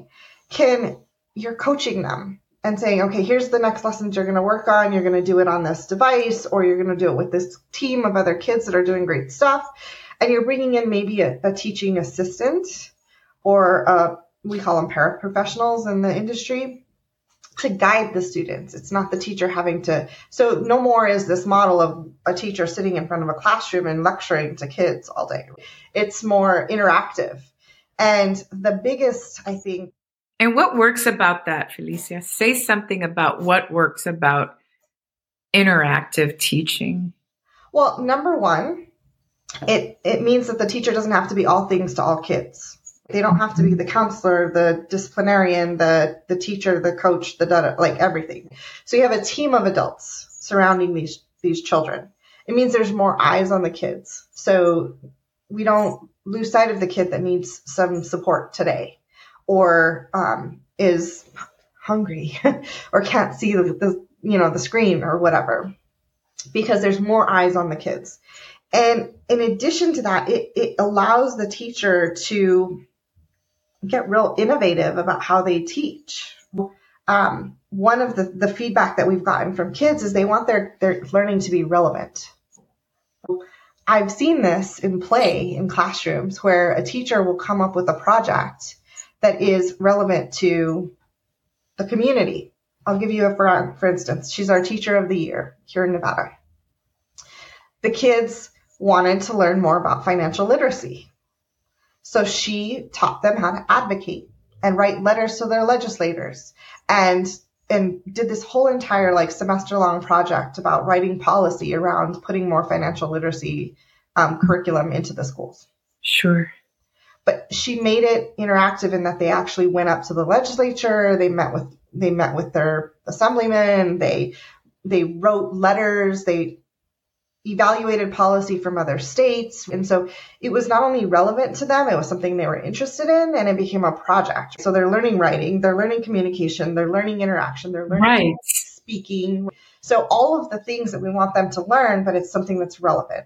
can, you're coaching them and saying, okay, here's the next lessons you're going to work on. You're going to do it on this device, or you're going to do it with this team of other kids that are doing great stuff. And you're bringing in maybe a, a teaching assistant, or uh, we call them paraprofessionals in the industry, to guide the students. It's not the teacher having to. So no more is this model of a teacher sitting in front of a classroom and lecturing to kids all day. It's more interactive. And the biggest, I think. And what works about that, Felicia? Say something about what works about interactive teaching. Well, number one, it, it means that the teacher doesn't have to be all things to all kids. They don't have to be the counselor, the disciplinarian, the, the teacher, the coach, the da, like everything. So you have a team of adults surrounding these, these children. It means there's more eyes on the kids. So we don't lose sight of the kid that needs some support today, or um, is hungry or can't see the, the, you know, the screen or whatever, because there's more eyes on the kids. And in addition to that, it, it allows the teacher to get real innovative about how they teach. Um, one of the, the feedback that we've gotten from kids is they want their, their learning to be relevant. I've seen this in play in classrooms where a teacher will come up with a project that is relevant to the community. I'll give you a for, for instance, she's our teacher of the year here in Nevada. The kids wanted to learn more about financial literacy. So she taught them how to advocate and write letters to their legislators, and and did this whole entire like semester long project about writing policy around putting more financial literacy um, curriculum into the schools. Sure. But she made it interactive in that they actually went up to the legislature. They met with they met with their assemblyman. They they wrote letters. They evaluated policy from other states. And so it was not only relevant to them, it was something they were interested in, and it became a project. So they're learning writing, they're learning communication, they're learning interaction, they're learning right. speaking. So all of the things that we want them to learn, but it's something that's relevant.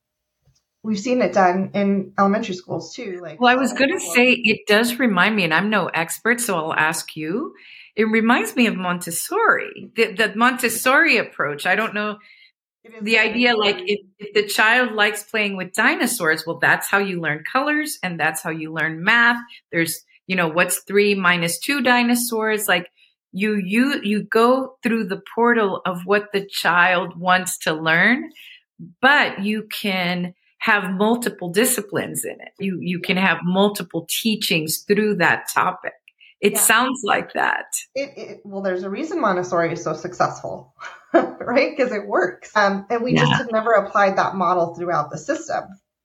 We've seen it done in elementary schools too. Like, well, I was going to say, it does remind me, and I'm no expert, so I'll ask you. It reminds me of Montessori, the, the Montessori approach. I don't know. The idea, like, if, if the child likes playing with dinosaurs, well, that's how you learn colors, and that's how you learn math. There's, you know, what's three minus two dinosaurs? Like, you you you go through the portal of what the child wants to learn, but you can have multiple disciplines in it. You you can have multiple teachings through that topic. It yeah. sounds like that. It, it, well, there's a reason Montessori is so successful, right? Because it works. Um, and we yeah. just have never applied that model throughout the system.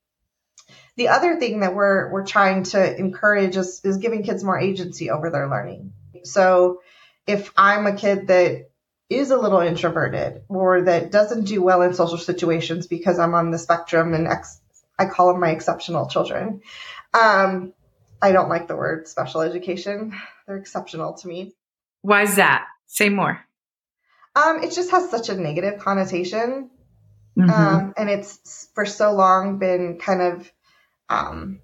The other thing that we're we're trying to encourage is, is giving kids more agency over their learning. So if I'm a kid that is a little introverted or that doesn't do well in social situations because I'm on the spectrum and ex- I call them my exceptional children. Um, I don't like the word special education. They're exceptional to me. Why is that? Say more. Um, it just has such a negative connotation. Mm-hmm. Um, and it's for so long been kind of um,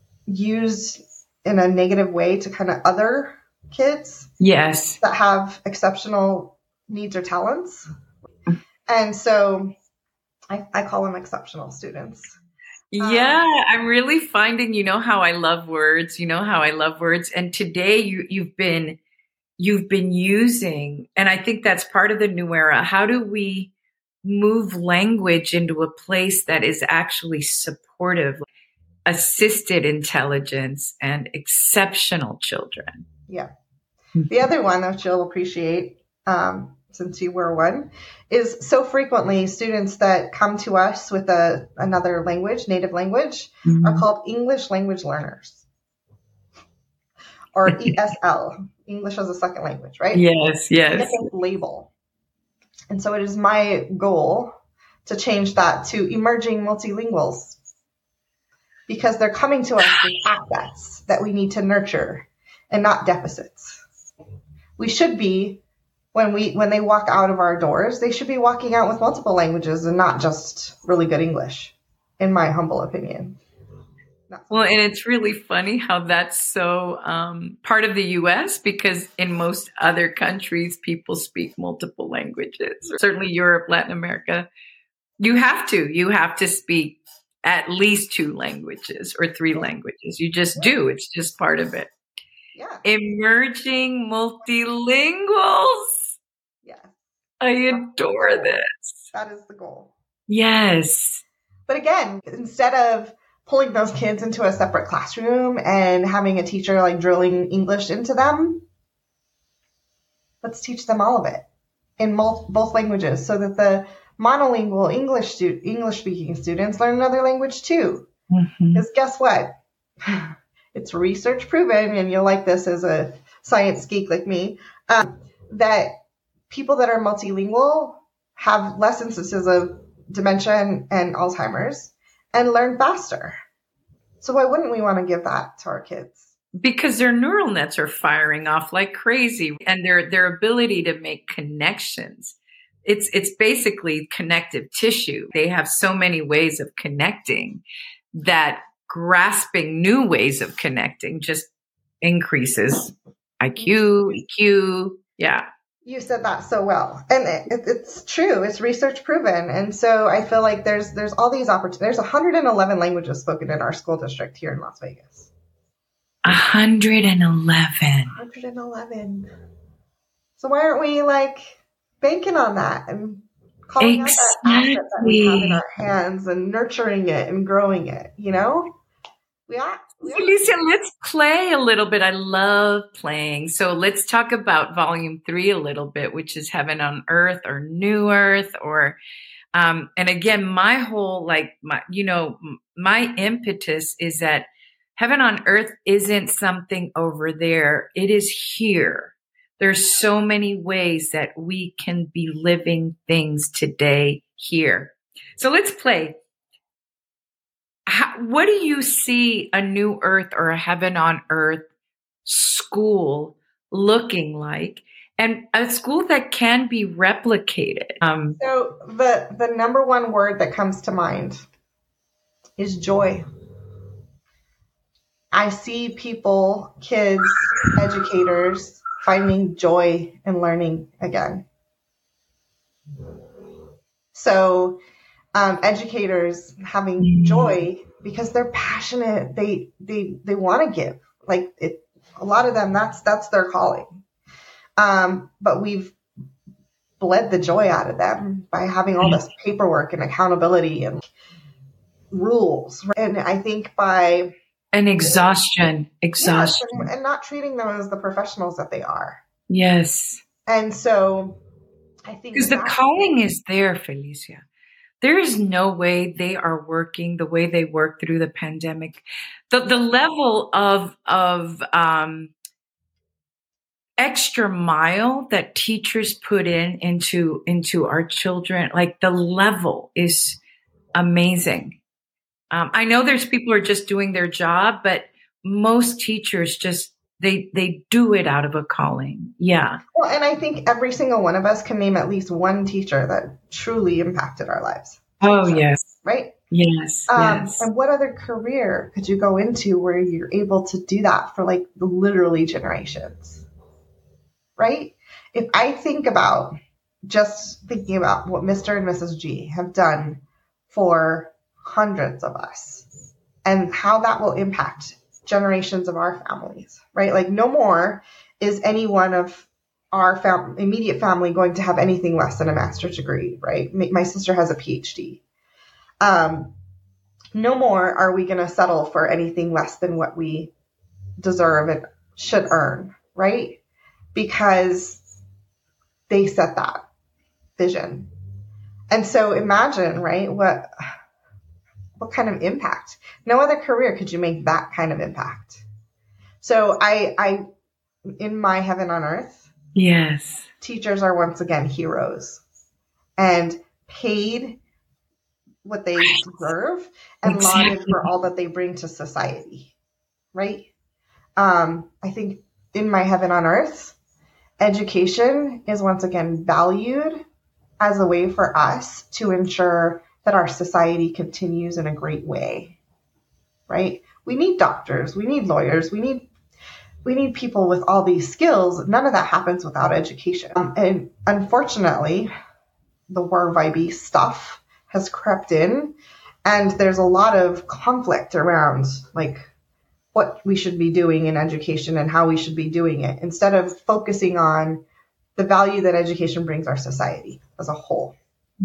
used in a negative way to kind of other kids. Yes. That have exceptional needs or talents. And so I, I call them exceptional students. Yeah, um, I'm really finding, you know how I love words, you know how I love words. And today you, you've been, you've been using, and I think that's part of the new era. How do we move language into a place that is actually supportive, assisted intelligence and exceptional children? Yeah. The other one that you'll appreciate, um, since you were one, is so frequently students that come to us with a another language, native language, mm-hmm. are called English language learners, or E S L, English as a second language, right? Yes, yes. It's a label. And so it is my goal to change that to emerging multilinguals, because they're coming to us with assets that we need to nurture and not deficits. We should be, when we when they walk out of our doors, they should be walking out with multiple languages and not just really good English, in my humble opinion. Well, and it's really funny how that's so um, part of the U S, because in most other countries, people speak multiple languages. Certainly Europe, Latin America, you have to. You have to speak at least two languages or three languages. You just do. It's just part of it. Yeah. Emerging multilinguals. Yeah. I adore this. That is the goal. Yes. But again, instead of pulling those kids into a separate classroom and having a teacher like drilling English into them, let's teach them all of it in mul- both languages, so that the monolingual English stu- English speaking students learn another language too. Mm-hmm. Because guess what? It's research proven, and you'll like this as a science geek like me, um, that people that are multilingual have less instances of dementia and, and Alzheimer's and learn faster. So why wouldn't we want to give that to our kids? Because their neural nets are firing off like crazy, and their their ability to make connections. It's it's basically connective tissue. They have so many ways of connecting that grasping new ways of connecting just increases I Q, E Q. Yeah. You said that so well. And it, it's true. It's research proven. And so I feel like there's there's all these opportunities. There's one hundred eleven languages spoken in our school district here in Las Vegas. one hundred eleven. one hundred eleven. So why aren't we like banking on that and calling exactly. out that asset that we have in our hands and nurturing it and growing it, you know? We are. We are. Alicia, let's play a little bit. I love playing. So let's talk about volume three a little bit, which is Heaven on Earth or New Earth, or, um, and again, my whole, like, my, you know, my impetus is that Heaven on Earth isn't something over there. It is here. There's so many ways that we can be living things today here. So let's play. How, what do you see a new earth or a heaven on earth school looking like? And a school that can be replicated. Um, so the the number one word that comes to mind is joy. I see people, kids, educators finding joy in learning again. So um, educators having joy because they're passionate. They they they want to give. Like it, a lot of them, that's that's their calling. Um, but we've bled the joy out of them by having all this paperwork and accountability and rules. And I think by an exhaustion, exhaustion, yes, and, and not treating them as the professionals that they are. Yes. And so I think because the calling is there, Felicia. There is no way they are working the way they worked through the pandemic. The the level of of um, extra mile that teachers put in into into our children, like the level is amazing. Um, I know there's people who are just doing their job, but most teachers just they they do it out of a calling. Yeah. Well, and I think every single one of us can name at least one teacher that truly impacted our lives. Oh, so, yes. Right? Yes, um, yes. And what other career could you go into where you're able to do that for like literally generations? Right? If I think about just thinking about what Mister and Missus G have done for hundreds of us and how that will impact generations of our families, right? Like no more is any one of our fam- immediate family going to have anything less than a master's degree, right? My sister has a P H D. Um, no more are we going to settle for anything less than what we deserve and should earn, right? Because they set that vision. And so imagine, right, what what kind of impact? No other career could you make that kind of impact. So I, I, in my heaven on earth, yes, teachers are once again heroes and paid what they deserve and exactly. lauded for all that they bring to society, right? Um, I think in my heaven on earth, education is once again valued as a way for us to ensure that our society continues in a great way, right? We need doctors, we need lawyers, we need we need people with all these skills. None of that happens without education. Um, and unfortunately, the war vibey stuff has crept in, and there's a lot of conflict around like what we should be doing in education and how we should be doing it, instead of focusing on the value that education brings our society as a whole.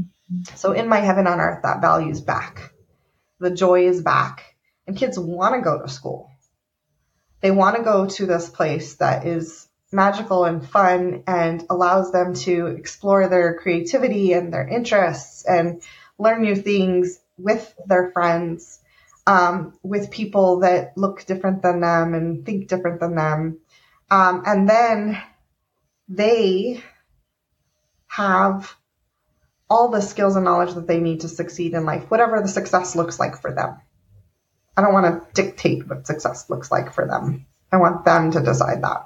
So in my heaven on earth, that value is back. The joy is back. And kids want to go to school. They want to go to this place that is magical and fun and allows them to explore their creativity and their interests and learn new things with their friends, um, with people that look different than them and think different than them. Um, and then they have all the skills and knowledge that they need to succeed in life, whatever the success looks like for them. I don't want to dictate what success looks like for them. I want them to decide that.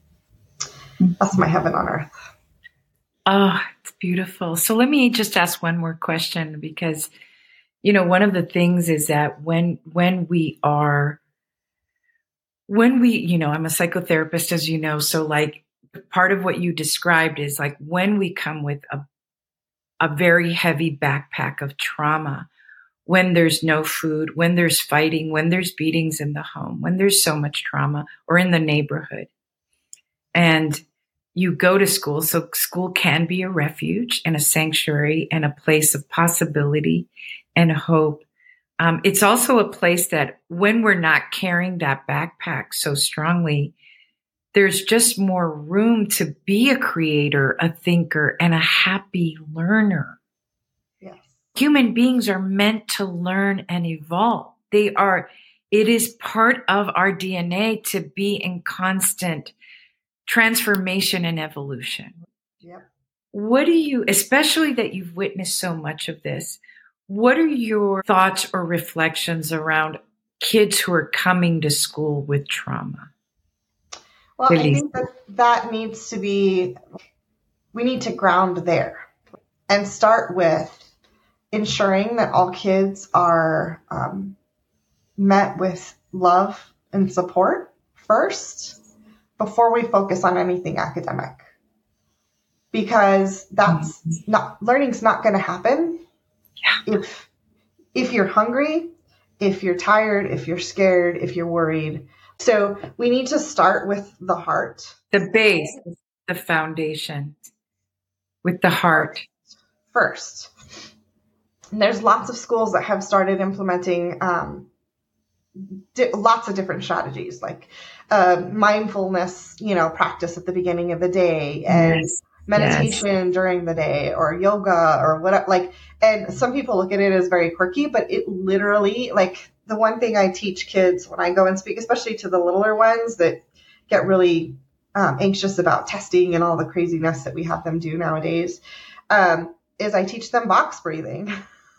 That's my heaven on earth. Oh, it's beautiful. So let me just ask one more question, because, you know, one of the things is that when, when we are, when we, you know, I'm a psychotherapist, as you know, so like part of what you described is like when we come with a a very heavy backpack of trauma, when there's no food, when there's fighting, when there's beatings in the home, when there's so much trauma, or in the neighborhood. And you go to school. So school can be a refuge and a sanctuary and a place of possibility and hope. Um, it's also a place that when we're not carrying that backpack so strongly, there's just more room to be a creator, a thinker, and a happy learner. Yes. Human beings are meant to learn and evolve. They are, it is part of our D N A to be in constant transformation and evolution. Yep. What do you, especially that you've witnessed so much of this, what are your thoughts or reflections around kids who are coming to school with trauma? Well, I think that that needs to be, we need to ground there and start with ensuring that all kids are um, met with love and support first before we focus on anything academic. Because that's not, learning's not going to happen yeah. if if you're hungry, if you're tired, if you're scared, if you're worried. So we need to start with the heart. The base, the foundation, with the heart. First. And there's lots of schools that have started implementing um, di- lots of different strategies, like uh, mindfulness, you know, practice at the beginning of the day, and yes. meditation yes. during the day, or yoga, or whatever. Like, and some people look at it as very quirky, but it literally, like, the one thing I teach kids when I go and speak, especially to the littler ones that get really um, anxious about testing and all the craziness that we have them do nowadays, um, is I teach them box breathing.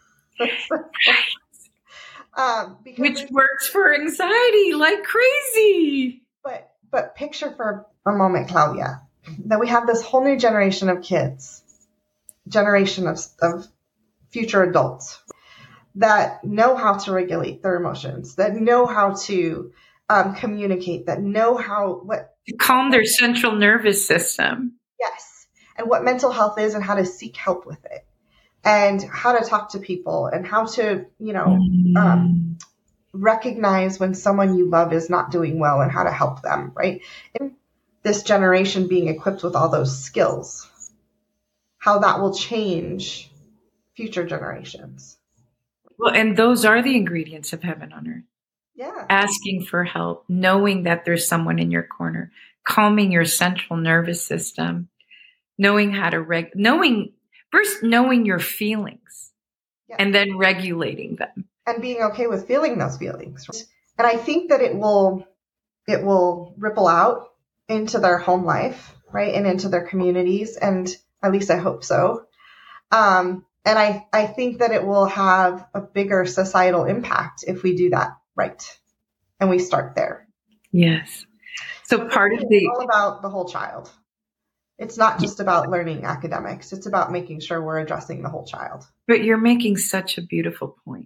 um, Which works for anxiety like crazy. But but picture for a moment, Claudia, that we have this whole new generation of kids, generation of, of future adults that know how to regulate their emotions, that know how to um, communicate, that know how what to calm their central nervous system. Yes, and what mental health is, and how to seek help with it, and how to talk to people, and how to, you know, mm. um, recognize when someone you love is not doing well, and how to help them. Right. And this generation being equipped with all those skills, how that will change future generations. Well, and those are the ingredients of heaven on earth. Yeah. Asking for help, knowing that there's someone in your corner, calming your central nervous system, knowing how to reg, knowing, first knowing your feelings yeah. and then regulating them. And being okay with feeling those feelings. And I think that it will, it will ripple out into their home life, right? And into their communities. And at least I hope so. Um, and I, I think that it will have a bigger societal impact if we do that right. And we start there. Yes. So part it's of the... It's all about the whole child. It's not just about learning academics. It's about making sure we're addressing the whole child. But you're making such a beautiful point.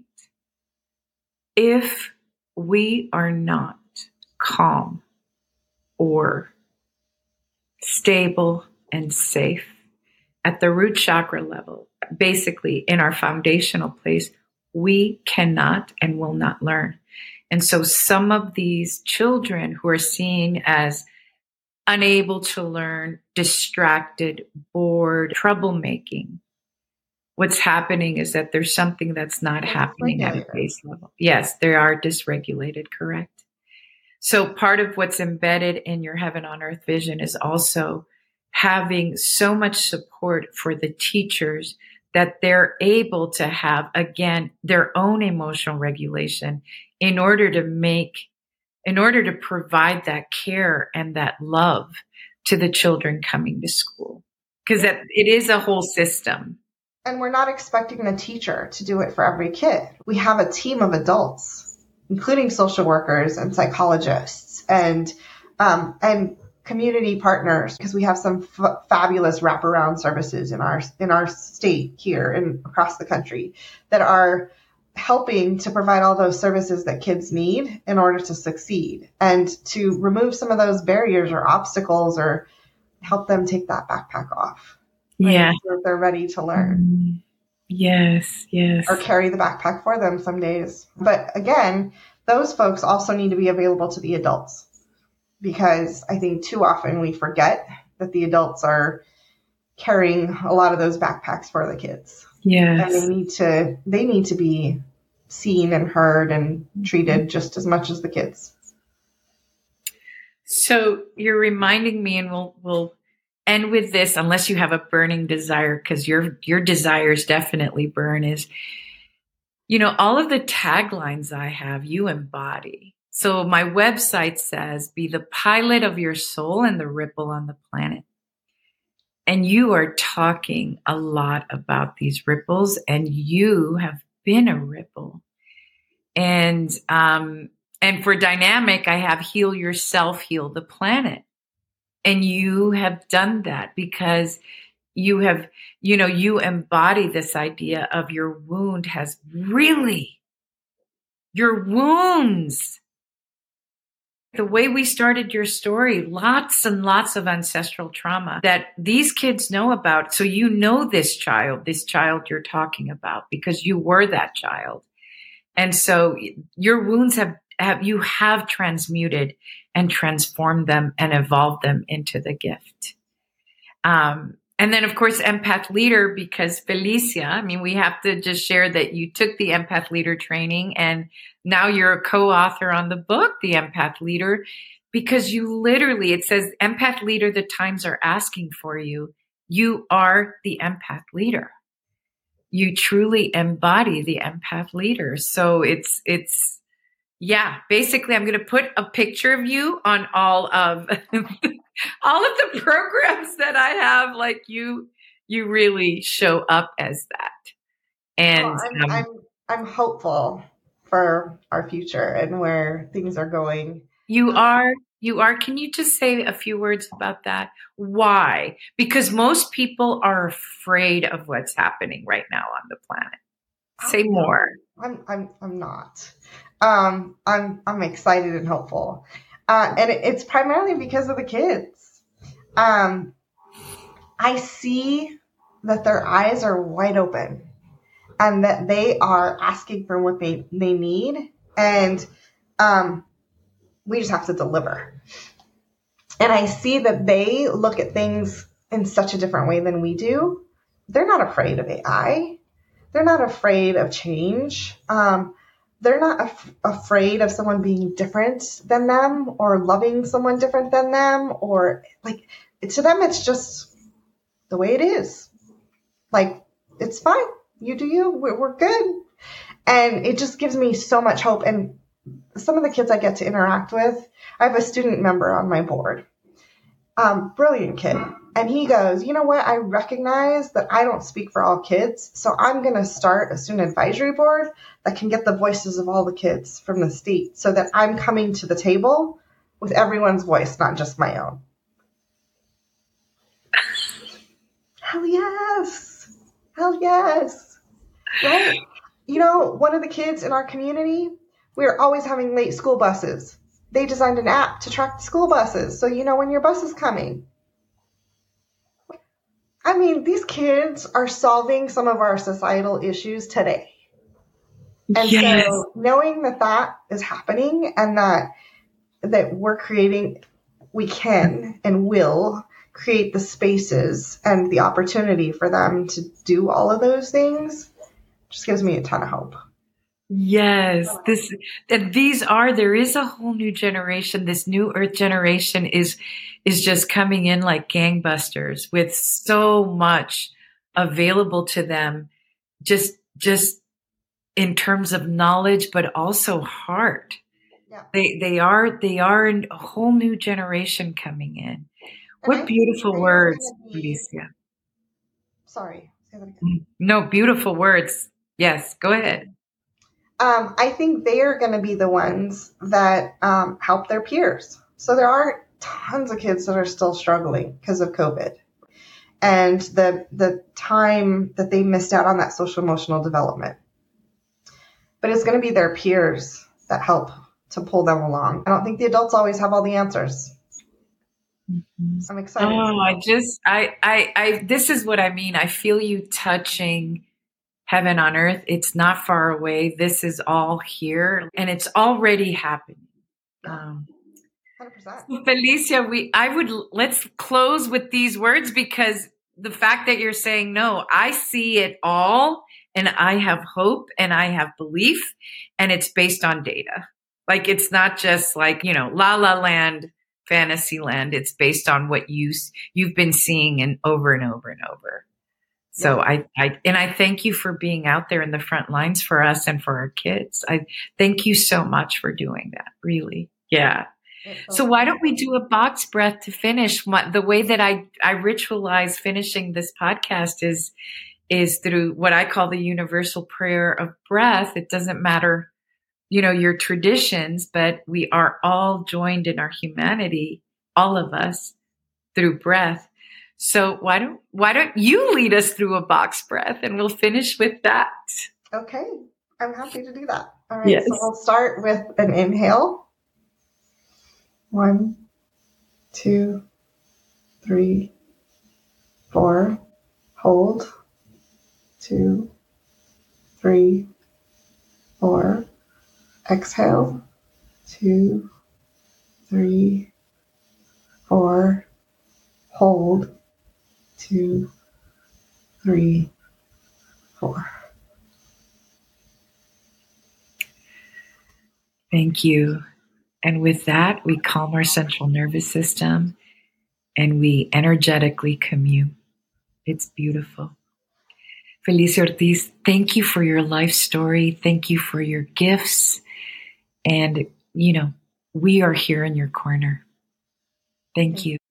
If we are not calm or stable and safe at the root chakra level, basically in our foundational place, we cannot and will not learn. And so some of these children who are seen as unable to learn, distracted, bored, troublemaking, what's happening is that there's something that's not it's happening at a base level. Yes, they are dysregulated, correct? So part of what's embedded in your heaven on earth vision is also having so much support for the teachers that they're able to have, again, their own emotional regulation in order to make, in order to provide that care and that love to the children coming to school. Because that it is a whole system. And we're not expecting the teacher to do it for every kid. We have a team of adults, including social workers and psychologists and um, and community partners, because we have some f- fabulous wraparound services in our in our state here and across the country that are helping to provide all those services that kids need in order to succeed and to remove some of those barriers or obstacles or help them take that backpack off. Right? Yeah. So they're ready to learn. Yes, yes. Or carry the backpack for them some days. But again, those folks also need to be available to the adults, because I think too often we forget that the adults are carrying a lot of those backpacks for the kids. Yes. And they need to they need to be seen and heard and treated just as much as the kids. So you're reminding me, and we'll we'll end with this, unless you have a burning desire, because your your desires definitely burn, is, you know, all of the taglines I have, you embody. So my website says, be the pilot of your soul and the ripple on the planet. And you are talking a lot about these ripples, and you have been a ripple. And, um, and for dynamic, I have heal yourself, heal the planet. And you have done that because you have, you know, you embody this idea of your wound has really, your wounds. The way we started your story, lots and lots of ancestral trauma that these kids know about. So you know this child, this child you're talking about, because you were that child. And so your wounds have, have you have transmuted and transformed them and evolved them into the gift. Um, and then, of course, Empath Leader, because Felicia, I mean, we have to just share that you took the Empath Leader training and now you're a co-author on the book, The Empath Leader, because you literally, it says, Empath Leader, the times are asking for you. You are the Empath Leader. You truly embody the Empath Leader. So it's, it's, yeah, basically I'm going to put a picture of you on all of, all of the programs that I have. Like you, you really show up as that. And well, I'm, um, I'm, I'm hopeful for our future and where things are going. You are, you are. Can you just say a few words about that? Why? Because most people are afraid of what's happening right now on the planet. Say more. I'm, I'm, I'm not. Um, I'm, I'm excited and hopeful. Uh, and it, it's primarily because of the kids. Um, I see that their eyes are wide open and that they are asking for what they, they need. And, um, we just have to deliver. And I see that they look at things in such a different way than we do. They're not afraid of A I. They're not afraid of change. Um, they're not af- afraid of someone being different than them or loving someone different than them, or like, to them, it's just the way it is. Like, it's fine. You do you. We're, we're good. And it just gives me so much hope. And some of the kids I get to interact with, I have a student member on my board, um, brilliant kid. And he goes, you know what? I recognize that I don't speak for all kids. So I'm going to start a student advisory board that can get the voices of all the kids from the state so that I'm coming to the table with everyone's voice, not just my own. Hell yes. Hell yes. Right? You know, one of the kids in our community, we are always having late school buses. They designed an app to track the school buses, so you know when your bus is coming. I mean, these kids are solving some of our societal issues today. And yes. So knowing that that is happening and that that we're creating, we can and will create the spaces and the opportunity for them to do all of those things just gives me a ton of hope. Yes, this that these are there is a whole new generation. This new Earth generation is is just coming in like gangbusters with so much available to them, just just in terms of knowledge, but also heart. Yeah. They they are they are a whole new generation coming in. What and beautiful words, Felicia. Sorry, say that again. No, beautiful words. Yes, go ahead. Um, I think they are going to be the ones that um, help their peers. So there are tons of kids that are still struggling because of COVID and the the time that they missed out on that social emotional development. But it's going to be their peers that help to pull them along. I don't think the adults always have all the answers. Mm-hmm. I'm excited. Oh, I just, I, I, I, this is what I mean. I feel you touching heaven on earth. It's not far away. This is all here and it's already happening. Um, one hundred percent. Felicia, we, I would, let's close with these words because the fact that you're saying, no, I see it all and I have hope and I have belief and it's based on data. Like, it's not just like, you know, la la land, fantasy land. It's based on what you, you've been seeing and over and over and over. So yeah. I, I, and I thank you for being out there in the front lines for us and for our kids. I thank you so much for doing that. Really. Yeah. So why don't we do a box breath to finish? The way that I, I ritualize finishing this podcast is, is through what I call the universal prayer of breath. It doesn't matter, you know, your traditions, but we are all joined in our humanity, all of us, through breath. So why don't why don't you lead us through a box breath, and we'll finish with that. Okay, I'm happy to do that. All right, yes. So we'll start with an inhale. One, two, three, four. Hold. Two, three, four. Exhale. Two, three, four. Hold. Two, three, four. Thank you. And with that, we calm our central nervous system and we energetically commune. It's beautiful. Felicia Ortiz, thank you for your life story. Thank you for your gifts. And, you know, we are here in your corner. Thank you.